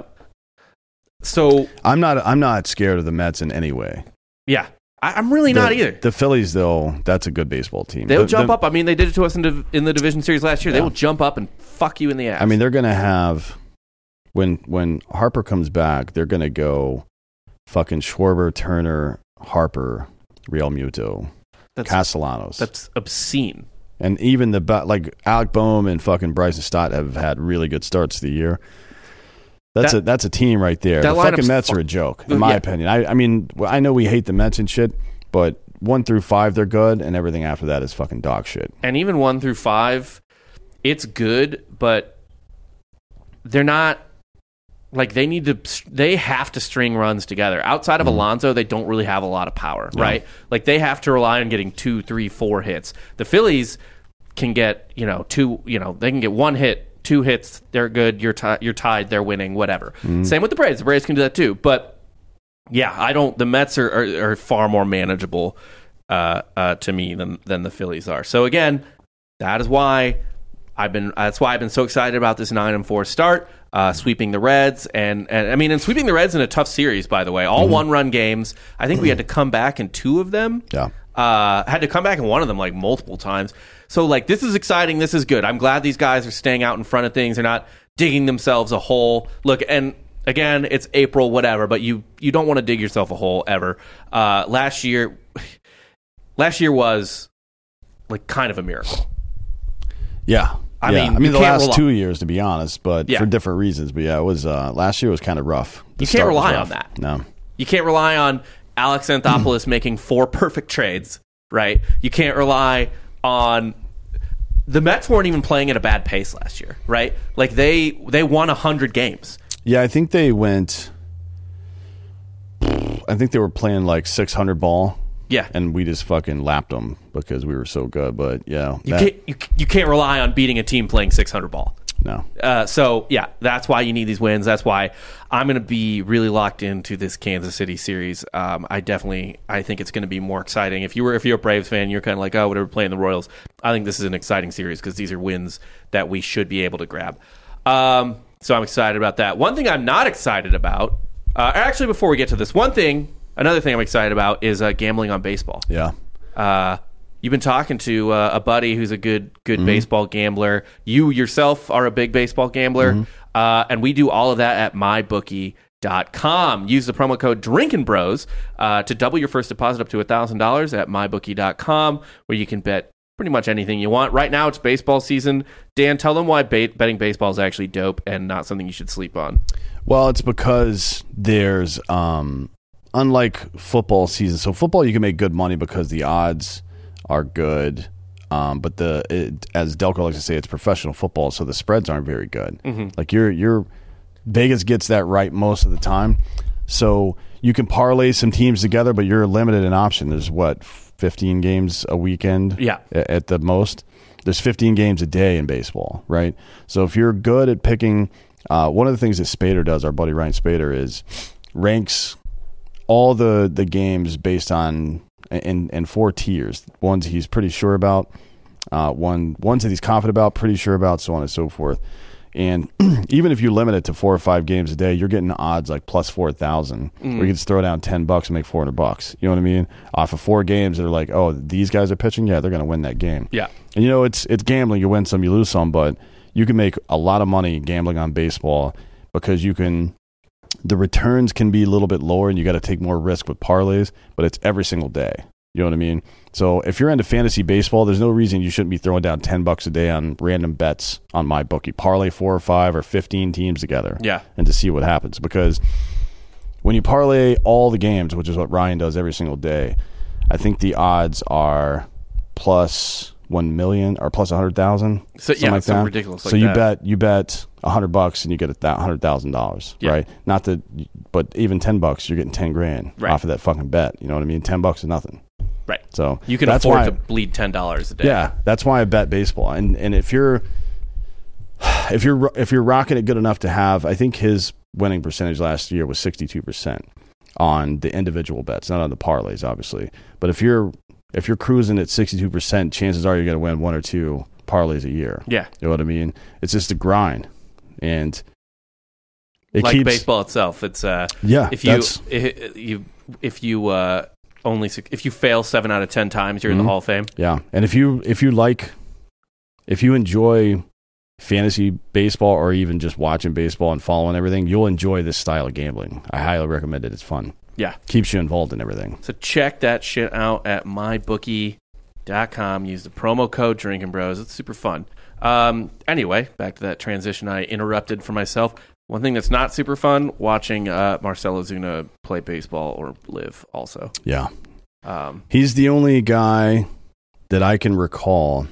So I'm not I'm not scared of the Mets in any way. Yeah. I'm really the, not either. The Phillies, though, that's a good baseball team. They'll the, jump the, up. I mean, they did it to us in, div- in the division series last year. Yeah. They will jump up and fuck you in the ass. I mean, they're going to have when when Harper comes back, they're going to go fucking Schwarber, Turner, Harper, Real Muto, that's, Castellanos. That's obscene. And even the like Alec Boehm and fucking Bryson Stott have had really good starts to the year. That's that, a that's a team right there. The fucking Mets are a joke, in my yeah. opinion. I, I mean, I know we hate the Mets and shit, but one through five they're good, and everything after that is fucking dog shit. And even one through five, it's good, but they're not like they need to. They have to string runs together. Outside of mm. Alonso, they don't really have a lot of power, yeah. right? Like they have to rely on getting two, three, four hits. The Phillies can get you know two. You know they can get one hit. Two hits, they're good. You're ti- you're tied. They're winning. Whatever. Mm. Same with the Braves. The Braves can do that too. But yeah, I don't. The Mets are are, are far more manageable uh, uh, to me than than the Phillies are. So again, that is why I've been. That's why I've been so excited about this nine and four start, uh, sweeping the Reds, and and I mean, and sweeping the Reds in a tough series. By the way, all mm-hmm. one run games. I think we had to come back in two of them. Yeah. Uh, had to come back in one of them like multiple times. So like this is exciting. This is good. I'm glad these guys are staying out in front of things. They're not digging themselves a hole. Look, and again, it's April, whatever. But you you don't want to dig yourself a hole ever. Uh, last year, last year was like kind of a miracle. Yeah, I yeah. mean, I mean you the can't last rely- two years, to be honest, but Yeah. for different reasons. But yeah, it was uh, last year was kind of rough. The You can't start was rely rough. on that. No. You can't rely on Alex Anthopoulos making four perfect trades, right? You can't rely on the Mets weren't even playing at a bad pace last year, right? Like they they won one hundred games. Yeah, I think they went. I think they were playing like six hundred ball. Yeah. And we just fucking lapped them because we were so good. But yeah, You that- can't you, you can't rely on beating a team playing six hundred ball. no. Uh, so yeah, that's why you need these wins. That's why I'm going to be really locked into this Kansas City series. Um, I definitely, I think it's going to be more exciting. If you were, if you're a Braves fan, you're kind of like, oh, whatever, playing the Royals. I think this is an exciting series because these are wins that we should be able to grab. Um, so I'm excited about that. One thing I'm not excited about, uh, actually, before we get to this, one thing, another thing I'm excited about is uh, gambling on baseball. Yeah. Uh, you've been talking to uh, a buddy who's a good good baseball gambler. You yourself are a big baseball gambler, uh, and we do all of that at my bookie dot com. Use the promo code Drinkin' Bros uh, to double your first deposit up to one thousand dollars at my bookie dot com, where you can bet pretty much anything you want. Right now, it's baseball season. Dan, tell them why ba- betting baseball is actually dope and not something you should sleep on. Well, it's because there's um, unlike football season. So football, you can make good money because the odds are good. Um, but the it, as Delco likes to say, it's professional football, so the spreads aren't very good. Mm-hmm. Like you're you're Vegas gets that right most of the time. So you can parlay some teams together, but you're limited in option. There's what fifteen games a weekend. Yeah. At, at the most. There's fifteen games a day in baseball, right? So if you're good at picking, uh, one of the things that Spader does, our buddy Ryan Spader, is ranks all the the games based on in in four tiers. Ones he's pretty sure about, uh, one ones that he's confident about, pretty sure about, so on and so forth. And even if you limit it to four or five games a day, you're getting odds like plus four thousand. Mm. Where you can just throw down ten bucks and make four hundred bucks. You know what I mean? Off of four games, they're like, oh, these guys are pitching. Yeah, they're going to win that game. Yeah. And you know, it's it's gambling. You win some, you lose some, but you can make a lot of money gambling on baseball because you can. The returns can be a little bit lower, and you got to take more risk with parlays. But it's every single day. You know what I mean? So if you're into fantasy baseball, there's no reason you shouldn't be throwing down ten bucks a day on random bets on my bookie. Parlay four or five or fifteen teams together. Yeah. And to see what happens. Because when you parlay all the games, which is what Ryan does every single day, I think the odds are plus one million or plus a hundred thousand. So yeah, like something that. ridiculous like so you that. bet you bet a hundred bucks and you get a hundred thousand dollars, Yeah. right? Not that, but even ten bucks, you're getting ten grand Right. off of that fucking bet. You know what I mean? Ten bucks is nothing. Right. So You can that's afford why, to bleed ten dollars a day. Yeah, that's why I bet baseball. And and if you're if you're if you're rocking it good enough to have, I think his winning percentage last year was sixty-two percent on the individual bets, not on the parlays, obviously. But if you're if you're cruising at sixty-two percent, chances are you're going to win one or two parlays a year. Yeah. You know what I mean? It's just a grind, and it like keeps baseball itself, it's uh, yeah. if you that's- if you if you uh, only sec- if you fail seven out of ten times, you're in Mhm. the Hall of Fame. Yeah, and if you if you like, if you enjoy fantasy baseball or even just watching baseball and following everything, you'll enjoy this style of gambling. I highly recommend it. It's fun. Yeah. Keeps you involved in everything. So check that shit out at my bookie dot com. Use the promo code Drinkin' Bros. It's super fun. Um, anyway, back to that transition I interrupted for myself. One thing that's not super fun, watching uh, Marcell Ozuna play baseball or live also. Yeah, Um, he's the only guy that I can recall.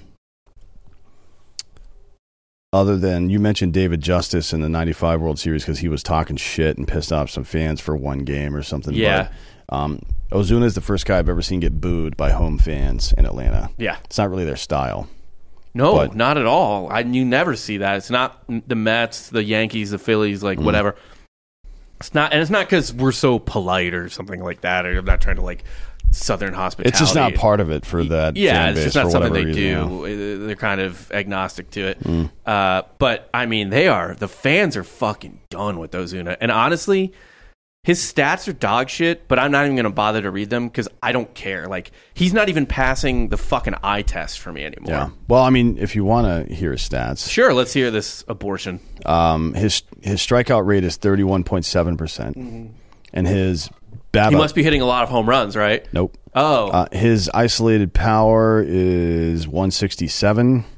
Other than you mentioned David Justice in the ninety-five World Series because he was talking shit and pissed off some fans for one game or something. Yeah. But, um, Ozuna is the first guy I've ever seen get booed by home fans in Atlanta. yeah. It's not really their style. No, But- not at all. I you never see that. It's not the Mets, the Yankees, the Phillies, like Mm. whatever. It's not, and it's not because we're so polite or something like that. Or I'm not trying to like Southern hospitality. It's just not part of it for that. Yeah, fan it's base just not for something whatever they reason, do. yeah. They're kind of agnostic to it. Mm. Uh, but I mean, they are. The fans are fucking done with Ozuna. And honestly, his stats are dog shit. But I'm not even going to bother to read them because I don't care. Like he's not even passing the fucking eye test for me anymore. Yeah. Well, I mean, if you want to hear his stats, Sure, let's hear this abortion. um, his his strikeout rate is thirty-one point seven percent, and his bat. He must be hitting a lot of home runs, right? Nope. Oh, Uh, his isolated power is one sixty-seven.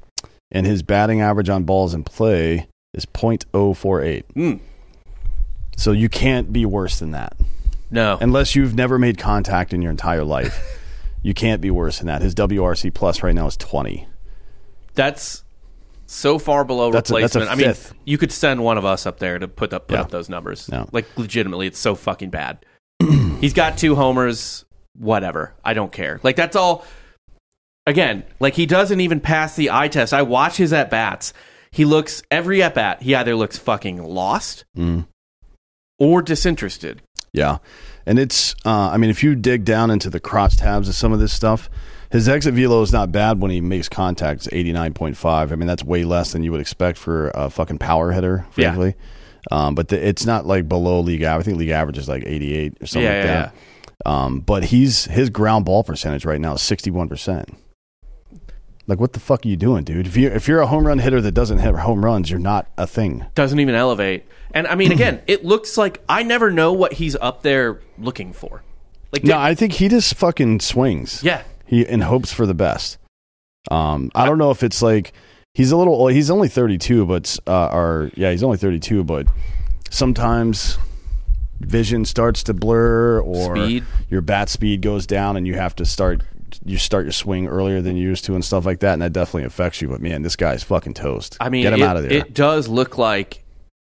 and his batting average on balls in play is point oh four eight. Mm. So you can't be worse than that. No. Unless you've never made contact in your entire life. You can't be worse than that. His W R C plus right now is twenty. That's so far below that's replacement. A, that's a I mean, fifth. you could send one of us up there to put up put Yeah. up those numbers. No. Like, legitimately, it's so fucking bad. He's got two homers, whatever. I don't care. Like, that's all. Again, like, he doesn't even pass the eye test. I watch his at-bats. He looks, every at-bat, he either looks fucking lost Mm. or disinterested. Yeah. And it's, uh, I mean, if you dig down into the crosstabs of some of this stuff, his exit velo is not bad when he makes contact. It's eighty-nine point five. I mean, that's way less than you would expect for a fucking power hitter, frankly. Yeah. Um, but the, it's not like below league average. I think league average is like eighty-eight or something yeah, like yeah, that. Yeah. Um, but he's his ground ball percentage right now is sixty-one percent. Like, what the fuck are you doing, dude? If you if you're a home run hitter that doesn't hit home runs, you're not a thing. Doesn't even elevate. And I mean, again, it looks like I never know what he's up there looking for. Like, No, I think he just fucking swings. yeah, He and hopes for the best. Um, I don't know if it's like he's a little. He's only thirty-two, but uh, or yeah, he's only thirty-two, but sometimes vision starts to blur, or Speed. your bat speed goes down, and you have to start. You start your swing earlier than you used to, and stuff like that, and that definitely affects you. But man, this guy's fucking toast. I mean, get him it, out of there. It does look like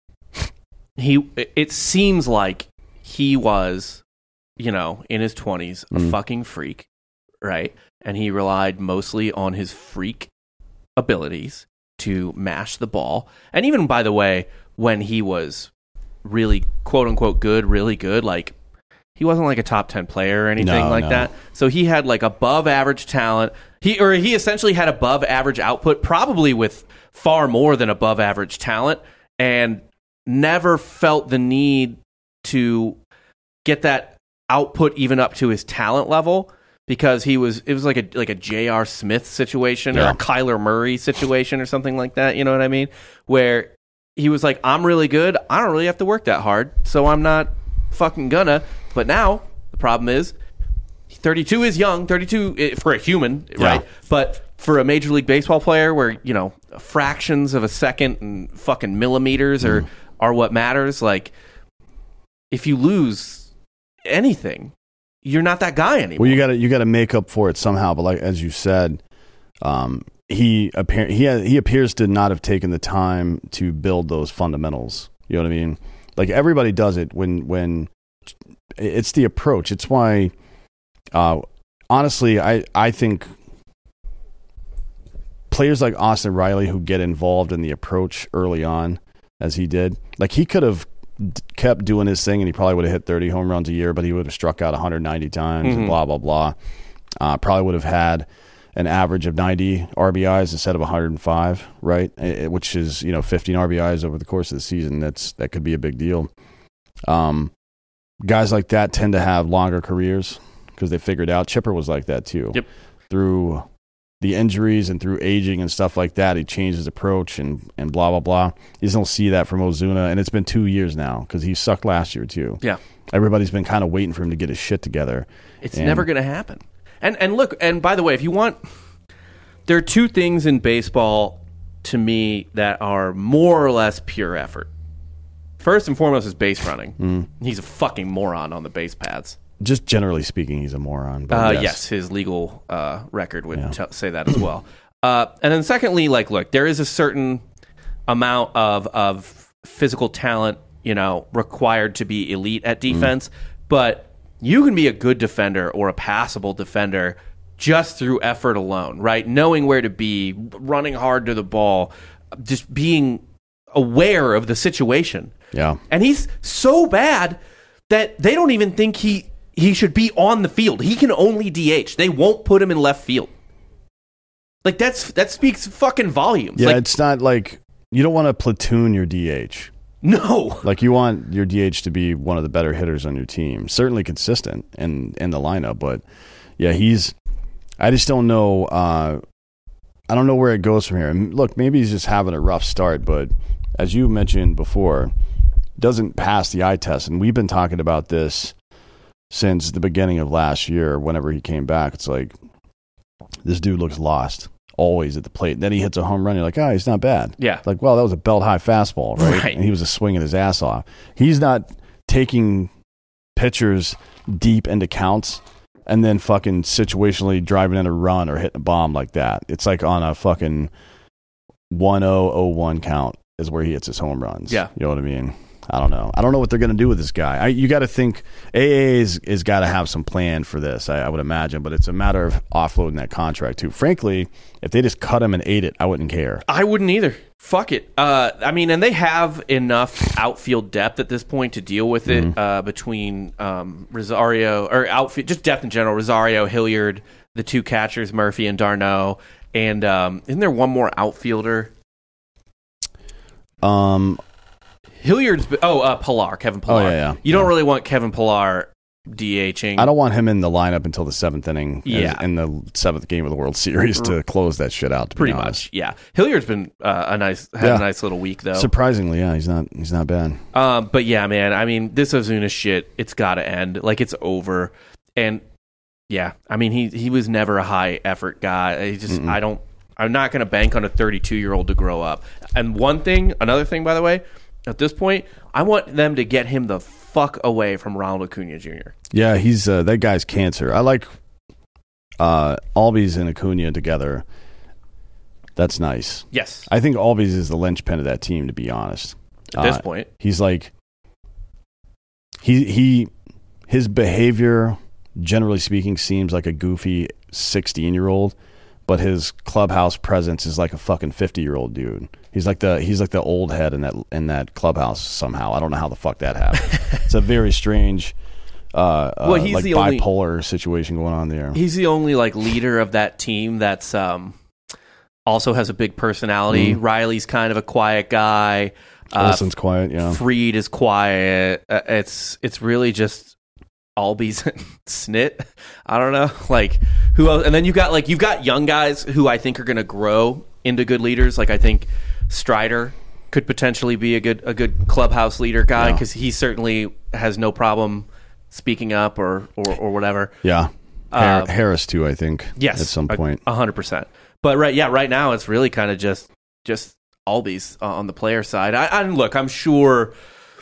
he. It seems like he was, you know, in his twenties, a Mm. fucking freak, right? And he relied mostly on his freak abilities to mash the ball. And even, by the way, when he was really quote unquote good, really good, like, he wasn't like a top ten player or anything No, like no. that. So he had like above average talent. He or he essentially had above average output, probably with far more than above average talent, and never felt the need to get that output even up to his talent level, because he was it was like a like a J R Smith situation or Yeah. a Kyler Murray situation or something like that, you know what I mean? Where he was like, I'm really good. I don't really have to work that hard, so I'm not fucking gonna. But now the problem is thirty-two is young. thirty-two for a human, right? Yeah. But for a Major League Baseball player, where, you know, fractions of a second and fucking millimeters are are what matters. Like, if you lose anything, you're not that guy anymore. Well, you got to you got to make up for it somehow. But like as you said, um, he appear he ha- he appears to not have taken the time to build those fundamentals. You know what I mean? Like, everybody does it when when it's the approach. It's why, uh, honestly, I I think players like Austin Riley, who get involved in the approach early on, as he did, like, he could have d- kept doing his thing and he probably would have hit thirty home runs a year, but he would have struck out one hundred ninety times Mm-hmm. and blah, blah, blah. Uh, probably would have had an average of ninety R B Is instead of one hundred five, right? Eh, which is, you know, fifteen R B Is over the course of the season. That's that could be a big deal. Um, guys like that tend to have longer careers because they figured out. Chipper was like that too. Yep. Through the injuries and through aging and stuff like that, he changed his approach and, and blah, blah, blah. You just don't see that from Ozuna, and it's been two years now because he sucked last year too. Yeah. Everybody's been kind of waiting for him to get his shit together. It's And- never going to happen. And and look, and by the way, if you want, there are two things in baseball to me that are more or less pure effort. First and foremost is base running. Mm. He's a fucking moron on the base paths. Just generally speaking, he's a moron. But Uh, yes. yes. his legal uh, record would Yeah. t- say that as well. Uh, and then secondly, like, look, there is a certain amount of of physical talent, you know, required to be elite at defense, but you can be a good defender or a passable defender just through effort alone, right? Knowing where to be, running hard to the ball, just being aware of the situation. Yeah. And he's so bad that they don't even think he he should be on the field. He can only D H. They won't put him in left field. Like, that's that speaks fucking volumes. Yeah, Like, it's not like you don't want to platoon your D H. no. Like, you want your D H to be one of the better hitters on your team. Certainly consistent in, in the lineup, but yeah, he's I just don't know uh, I don't know where it goes from here. And look, maybe he's just having a rough start, but as you mentioned before, doesn't pass the eye test. And we've been talking about this since the beginning of last year. Whenever he came back, it's like, this dude looks lost. always at the plate. Then he hits a home run. You're like, oh, he's not bad. Yeah. It's like, well, that was a belt high fastball, right? Right. And he was just swinging his ass off. He's not taking pitchers deep into counts and then fucking situationally driving in a run or hitting a bomb like that. It's like on a fucking one oh oh one count is where he hits his home runs. Yeah. You know what I mean? I don't know. I don't know what they're going to do with this guy. I, you got to think A A is is got to have some plan for this, I, I would imagine, but it's a matter of offloading that contract too. Frankly, if they just cut him and ate it, I wouldn't care. I wouldn't either. Fuck it. Uh, I mean, and they have enough outfield depth at this point to deal with it Mm-hmm. uh, between um, Rosario, or outfield, just depth in general, Rosario, Hilliard, the two catchers, Murphy and d'Arnaud, and um, isn't there one more outfielder? Um, Hilliard's, oh, uh, Pilar, Kevin Pilar. Oh, yeah, yeah. You don't Yeah. really want Kevin Pilar DHing. I don't want him in the lineup until the seventh inning, as- Yeah. in the seventh game of the World Series to close that shit out. To Pretty be much, honest. yeah. Hilliard's been uh, a nice, had Yeah. a nice little week though. Surprisingly, yeah, he's not he's not bad. Um, but yeah, man, I mean, this Ozuna shit, it's got to end. Like, it's over. And yeah, I mean, he he was never a high effort guy. He just, Mm-mm. I don't, I'm not going to bank on a thirty-two year old to grow up. And one thing, another thing, by the way, at this point, I want them to get him the fuck away from Ronald Acuna Junior Yeah, he's uh, that guy's cancer. I like uh, Albies and Acuna together. That's nice. Yes, I think Albies is the linchpin of that team, to be honest. at this Uh, point. he's like he he his behavior, generally speaking, seems like a goofy sixteen year old, but his clubhouse presence is like a fucking fifty year old dude. He's like the he's like the old head in that in that clubhouse somehow. I don't know how the fuck that happened. It's a very strange uh, Well, uh he's like the only- bipolar situation going on there. He's the only like leader of that team that's um also has a big personality. Mm-hmm. Riley's kind of a quiet guy. Uh, Olsen's quiet, yeah. Freed is quiet. Uh, it's it's really just Albies and Snit. I don't know, like who else? And then you got like you've got young guys who I think are going to grow into good leaders. Like I think Strider could potentially be a good a good clubhouse leader guy Yeah. because he certainly has no problem speaking up or or, or whatever. Yeah. Har- Uh, Harris too, I think. Yes, At some a- point. a hundred percent. But right, yeah, right now it's really kind of just just Albies uh, on the player side. I, I look, I'm sure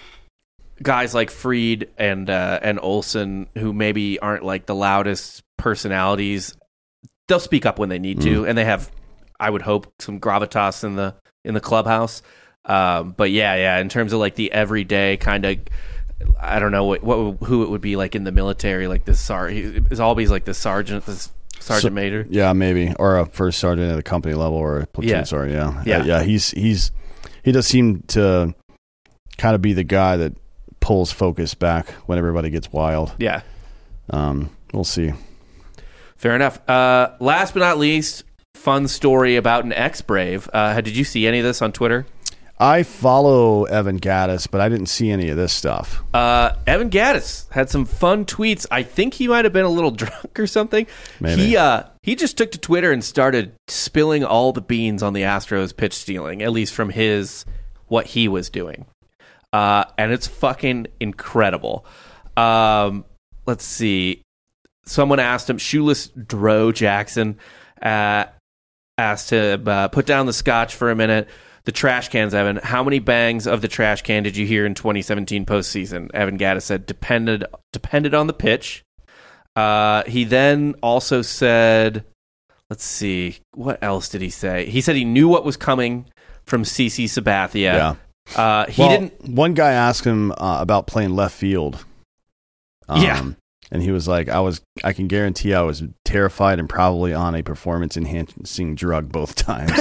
guys like Freed and uh, and Olsen, who maybe aren't like the loudest personalities, they'll speak up when they need to, and they have, I would hope, some gravitas in the in the clubhouse. Um, but yeah, yeah, in terms of like the everyday kind of. I don't know what, what who it would be like in the military, like this sar is Albies like the sergeant, this sergeant So- major. Yeah, maybe, or a first sergeant at a company level, or a platoon Yeah. sergeant. Yeah, Yeah. Uh, yeah. He's he's he does seem to kind of be the guy that pulls focus back when everybody gets wild. Yeah, Um, we'll see. fair enough. Uh, last but not least, fun story about an ex-Brave. Uh, did you see any of this on Twitter? I follow Evan Gaddis, but I didn't see any of this stuff. Uh, Evan Gaddis had some fun tweets. I think he might have been a little drunk or something. Maybe. He uh, he just took to Twitter and started spilling all the beans on the Astros pitch stealing, at least from his what he was doing. Uh, and it's fucking incredible. Um, let's see. Someone asked him, Shoeless Dro Jackson uh, asked him, uh, put down the scotch for a minute. The trash cans, Evan. How many bangs of the trash can did you hear in twenty seventeen postseason? Evan Gaddis said depended depended on the pitch. Uh, he then also said, let's see, what else did he say? He said he knew what was coming from CeCe Sabathia. Yeah. Uh, he well, didn't. One guy asked him uh, about playing left field. Um, Yeah. And he was like, "I was. I can guarantee I was terrified and probably on a performance-enhancing drug both times."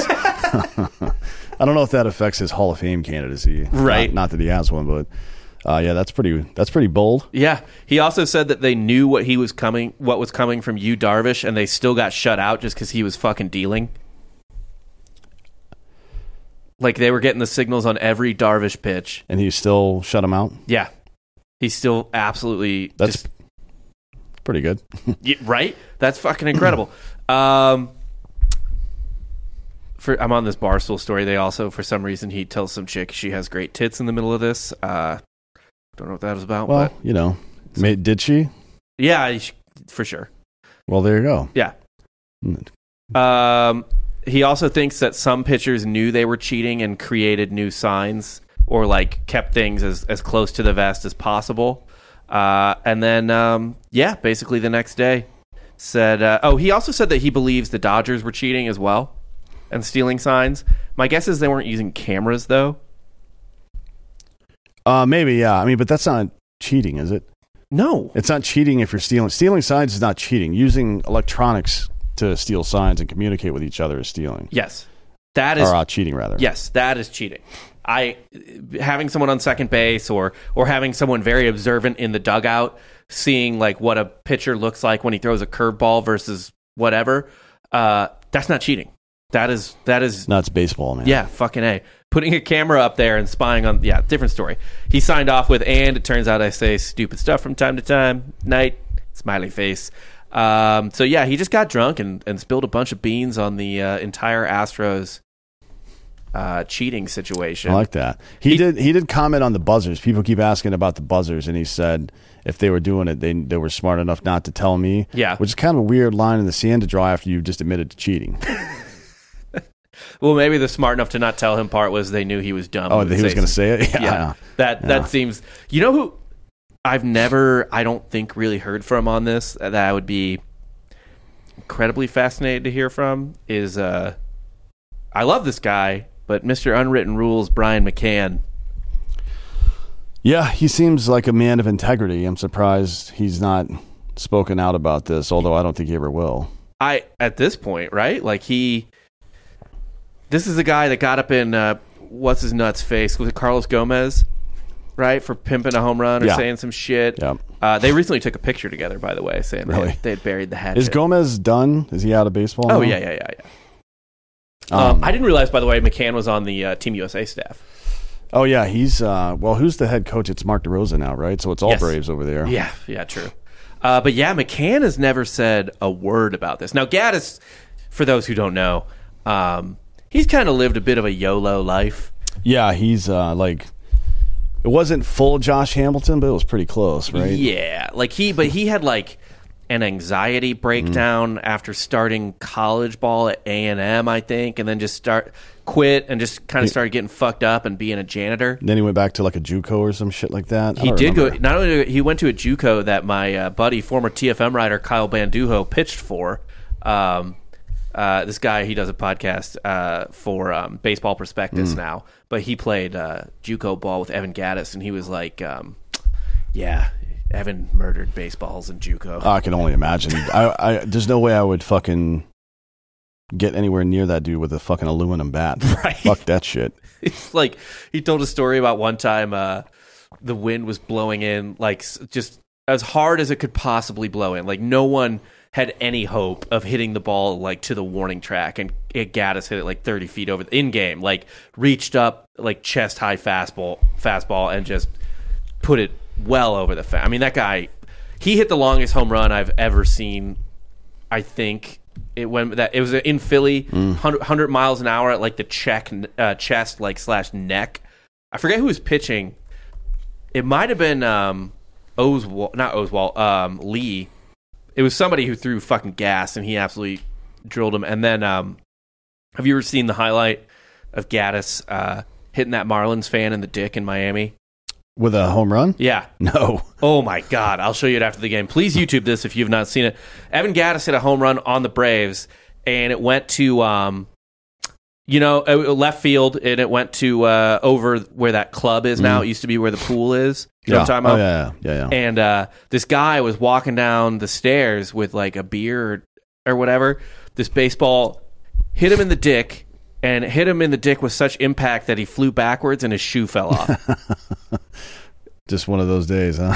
I don't know if that affects his Hall of Fame candidacy. Right. Not, not that he has one, but uh, yeah, that's pretty. That's pretty bold. Yeah. He also said that they knew what he was coming, what was coming from Yu Darvish, and they still got shut out just because he was fucking dealing. Like they were getting the signals on every Darvish pitch. And he still shut him out. Yeah. He's still absolutely That's just, pretty good. yeah, right? That's fucking incredible. um, for I'm on this Barstool story. They also, for some reason, he tells some chick she has great tits in the middle of this. Uh, don't know what that was about, Well, but you know, may, did she? yeah, you sh- for sure. Well, there you go. Yeah. Mm. Um, he also thinks that some pitchers knew they were cheating and created new signs or like kept things as, as close to the vest as possible. Uh, and then, um, yeah, basically the next day said, uh, oh, he also said that he believes the Dodgers were cheating as well and stealing signs. My guess is they weren't using cameras, though. Uh, maybe, yeah. I mean, but that's not cheating, is it? No. It's not cheating if you're stealing. Stealing signs is not cheating. Using electronics to steal signs and communicate with each other is stealing. Yes. That is... Or uh, cheating, rather. Yes, that is cheating. I having someone on second base or or having someone very observant in the dugout, seeing like what a pitcher looks like when he throws a curveball versus whatever, uh, that's not cheating. That is that is That's baseball, man. Yeah, fucking A. Putting a camera up there and spying on, yeah, different story. He signed off with, and it turns out I say stupid stuff from time to time. Night, smiley face. Um, so yeah, he just got drunk and, and spilled a bunch of beans on the uh, entire Astros uh, cheating situation. I like that. He, he did. He did comment on the buzzers. People keep asking about the buzzers, and he said if they were doing it, they they were smart enough not to tell me. Yeah, which is kind of a weird line in the sand to draw after you just admitted to cheating. Well, maybe the smart enough to not tell him part was they knew he was dumb. Oh, that he was going to say it. Yeah, yeah. that that yeah. seems. You know who? I've never, I don't think, really heard from on this. That I would be incredibly fascinated to hear from is. Uh, I love this guy. But Mister Unwritten Rules, Brian McCann. Yeah, he seems like a man of integrity. I'm surprised he's not spoken out about this, although I don't think he ever will. I at this point, right? Like he, this is the guy that got up in uh, what's his nuts face? Was it Carlos Gomez, right, for pimping a home run or yeah. saying some shit? Yeah. Uh, they recently took a picture together, by the way, saying really? they had buried the hatchet. Is Gomez done? Is he out of baseball? Oh now? yeah, yeah, yeah, yeah. Um, um, I didn't realize, by the way, McCann was on the uh, Team U S A staff. Oh yeah, he's uh, well. Who's the head coach? It's Mark DeRosa now, right? So it's all Yes. Braves over there. Yeah, yeah, true. Uh, but yeah, McCann has never said a word about this. Now, Gaddis, for those who don't know, um, he's kind of lived a bit of a YOLO life. Yeah, he's uh, like it wasn't full Josh Hamilton, but it was pretty close, right? Yeah, like he, but he had like an anxiety breakdown mm. after starting college ball at A and M, I think, and then just start quit and just kind of started getting fucked up and being a janitor. Then he went back to like a JUCO or some shit like that. He did remember. go. Not only he went to a JUCO that my uh, buddy, former T F M writer Kyle Banduho, pitched for. Um, uh, this guy, he does a podcast uh, for um, Baseball Prospectus mm. now, but he played uh, JUCO ball with Evan Gaddis, and he was like, um, "Yeah." Evan murdered baseballs in JUCO. Oh, I can only imagine. I, I, there's no way I would fucking get anywhere near that dude with a fucking aluminum bat. Right. Fuck that shit. It's like he told a story about one time uh, the wind was blowing in like just as hard as it could possibly blow in. Like no one had any hope of hitting the ball like to the warning track, and it, Gaddis hit it like thirty feet over the in game, like reached up like chest high fastball, fastball, and just put it well over the fence. I mean, that guy, he hit the longest home run I've ever seen. I think it went that it was in Philly, mm. one hundred, one hundred miles an hour at like the check uh, chest like slash neck. I forget who was pitching. It might have been um, Oswald, not Oswald, um, Lee. It was somebody who threw fucking gas, and he absolutely drilled him. And then, um, have you ever seen the highlight of Gaddis uh, hitting that Marlins fan in the dick in Miami? With a home run? Yeah. No. Oh, my God. I'll show you it after the game. Please YouTube this if you've not seen it. Evan Gaddis hit a home run on the Braves, and it went to, um, you know, left field, and it went to uh, over where that club is now. Mm. It used to be where the pool is. You know yeah. what I'm talking about? Oh, yeah, yeah, yeah. And uh, this guy was walking down the stairs with, like, a beer or, or whatever. This baseball hit him in the dick, and it hit him in the dick with such impact that he flew backwards and his shoe fell off. Just one of those days, huh?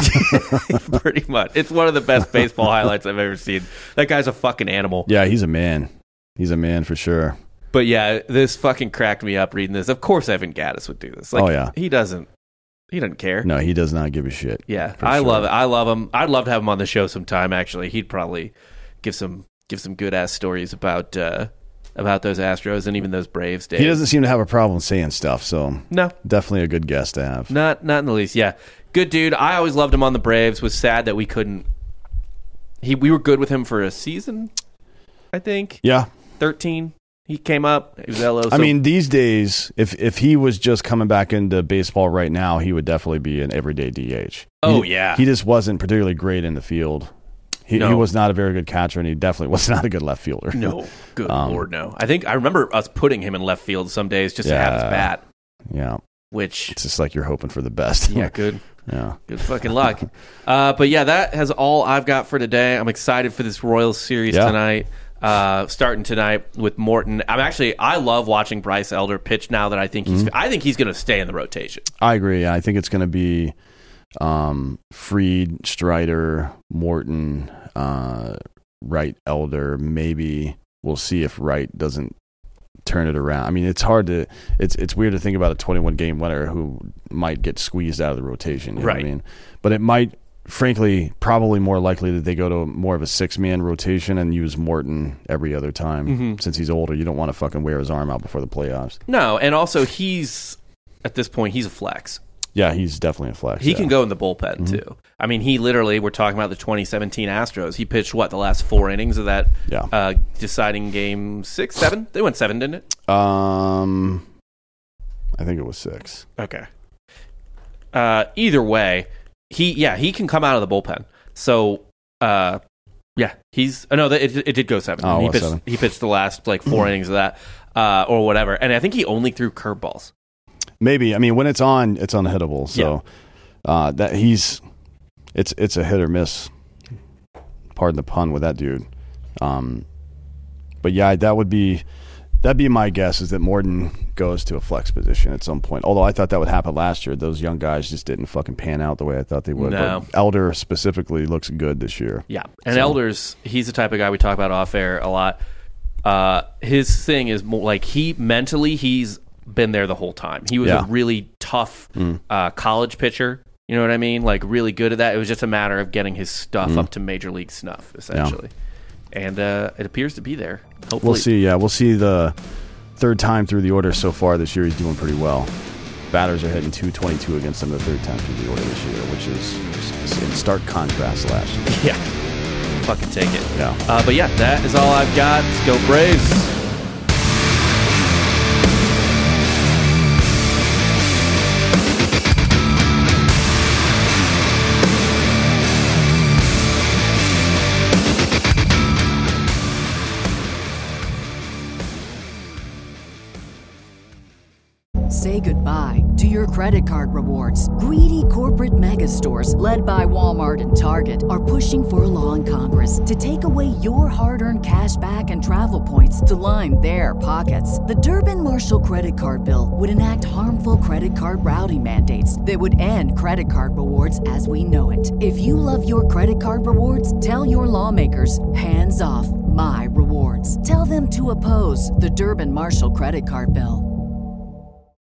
Pretty much. It's one of the best baseball highlights I've ever seen. That guy's a fucking animal. Yeah, he's a man. He's a man for sure. But yeah, this fucking cracked me up reading this. Of course Evan Gaddis would do this. Like, oh, yeah. He doesn't. He doesn't care. No, he does not give a shit. Yeah, I sure. love it. I love him. I'd love to have him on the show sometime, actually. He'd probably give some give some good-ass stories about... Uh, about those Astros and even those Braves days. He doesn't seem to have a problem saying stuff, so no, definitely a good guest to have. Not not in the least. Yeah, good dude. I always loved him on the Braves. Was sad that we couldn't. He we were good with him for a season, I think. Yeah, thirteen. He came up. He was L O. So I mean, these days, if if he was just coming back into baseball right now, he would definitely be an everyday D H. Oh, he, yeah. He just wasn't particularly great in the field. He, No. he was not a very good catcher, and he definitely was not a good left fielder. no, good Um, lord, no. I think I remember us putting him in left field some days just to have his Yeah. bat, Yeah, which, it's just like you're hoping for the best. yeah, good. yeah. Good fucking luck. Uh, but yeah, that has all I've got for today. I'm excited for this Royals series Yeah. tonight. Uh, starting tonight with Morton. I'm actually I love watching Bryce Elder pitch now that I think he's Mm-hmm. I think he's going to stay in the rotation. I agree. I think it's going to be um, Fried, Strider, Morton, uh, Wright, Elder. Maybe we'll see if Wright doesn't turn it around. I mean, it's hard to. It's it's weird to think about a twenty-one game winner who might get squeezed out of the rotation. You know Right. what I mean, but it might. Frankly, probably more likely that they go to more of a six-man rotation and use Morton every other time. Mm-hmm. Since he's older, you don't want to fucking wear his arm out before the playoffs. No, and also he's at this point he's a flex. Yeah, he's definitely a flex. He yeah. can go in the bullpen Mm-hmm. too. I mean, he literally we're talking about the twenty seventeen Astros. He pitched what the last four innings of that Yeah. uh, deciding game six, seven. They went seven, didn't it? Um, I think it was six. Okay. Uh, either way, he yeah he can come out of the bullpen. So uh, yeah, he's oh, no, it, it did go seven. Oh, he it was pitched seven. he pitched the last like four innings of that uh, or whatever, and I think he only threw curveballs. Maybe. I mean, when it's on, it's unhittable. So uh, that he's it's it's a hit or miss. Pardon the pun with that dude. Um, but yeah, that would be that'd be my guess is that Morton goes to a flex position at some point. Although I thought that would happen last year. Those young guys just didn't fucking pan out the way I thought they would. No. But Elder specifically looks good this year. Yeah, and So- Elders, he's the type of guy we talk about off air a lot. Uh, his thing is more like he mentally he's been there the whole time. He was Yeah. a really tough uh, college pitcher. You know what I mean? Like really good at that. It was just a matter of getting his stuff up to major league snuff, essentially. And uh, it appears to be there. Hopefully, We'll see. Yeah, we'll see. The third time through the order so far this year, he's doing pretty well. Batters are hitting two twenty-two against him the third time through the order this year, which is in stark contrast to last year. Yeah, fucking take it. Yeah. Uh, but yeah, that is all I've got. Let's go Braves. Say goodbye to your credit card rewards. Greedy corporate mega stores, led by Walmart and Target, are pushing for a law in Congress to take away your hard-earned cash back and travel points to line their pockets. The Durbin-Marshall credit card bill would enact harmful credit card routing mandates that would end credit card rewards as we know it. If you love your credit card rewards, tell your lawmakers, hands off my rewards. Tell them to oppose the Durbin-Marshall credit card bill.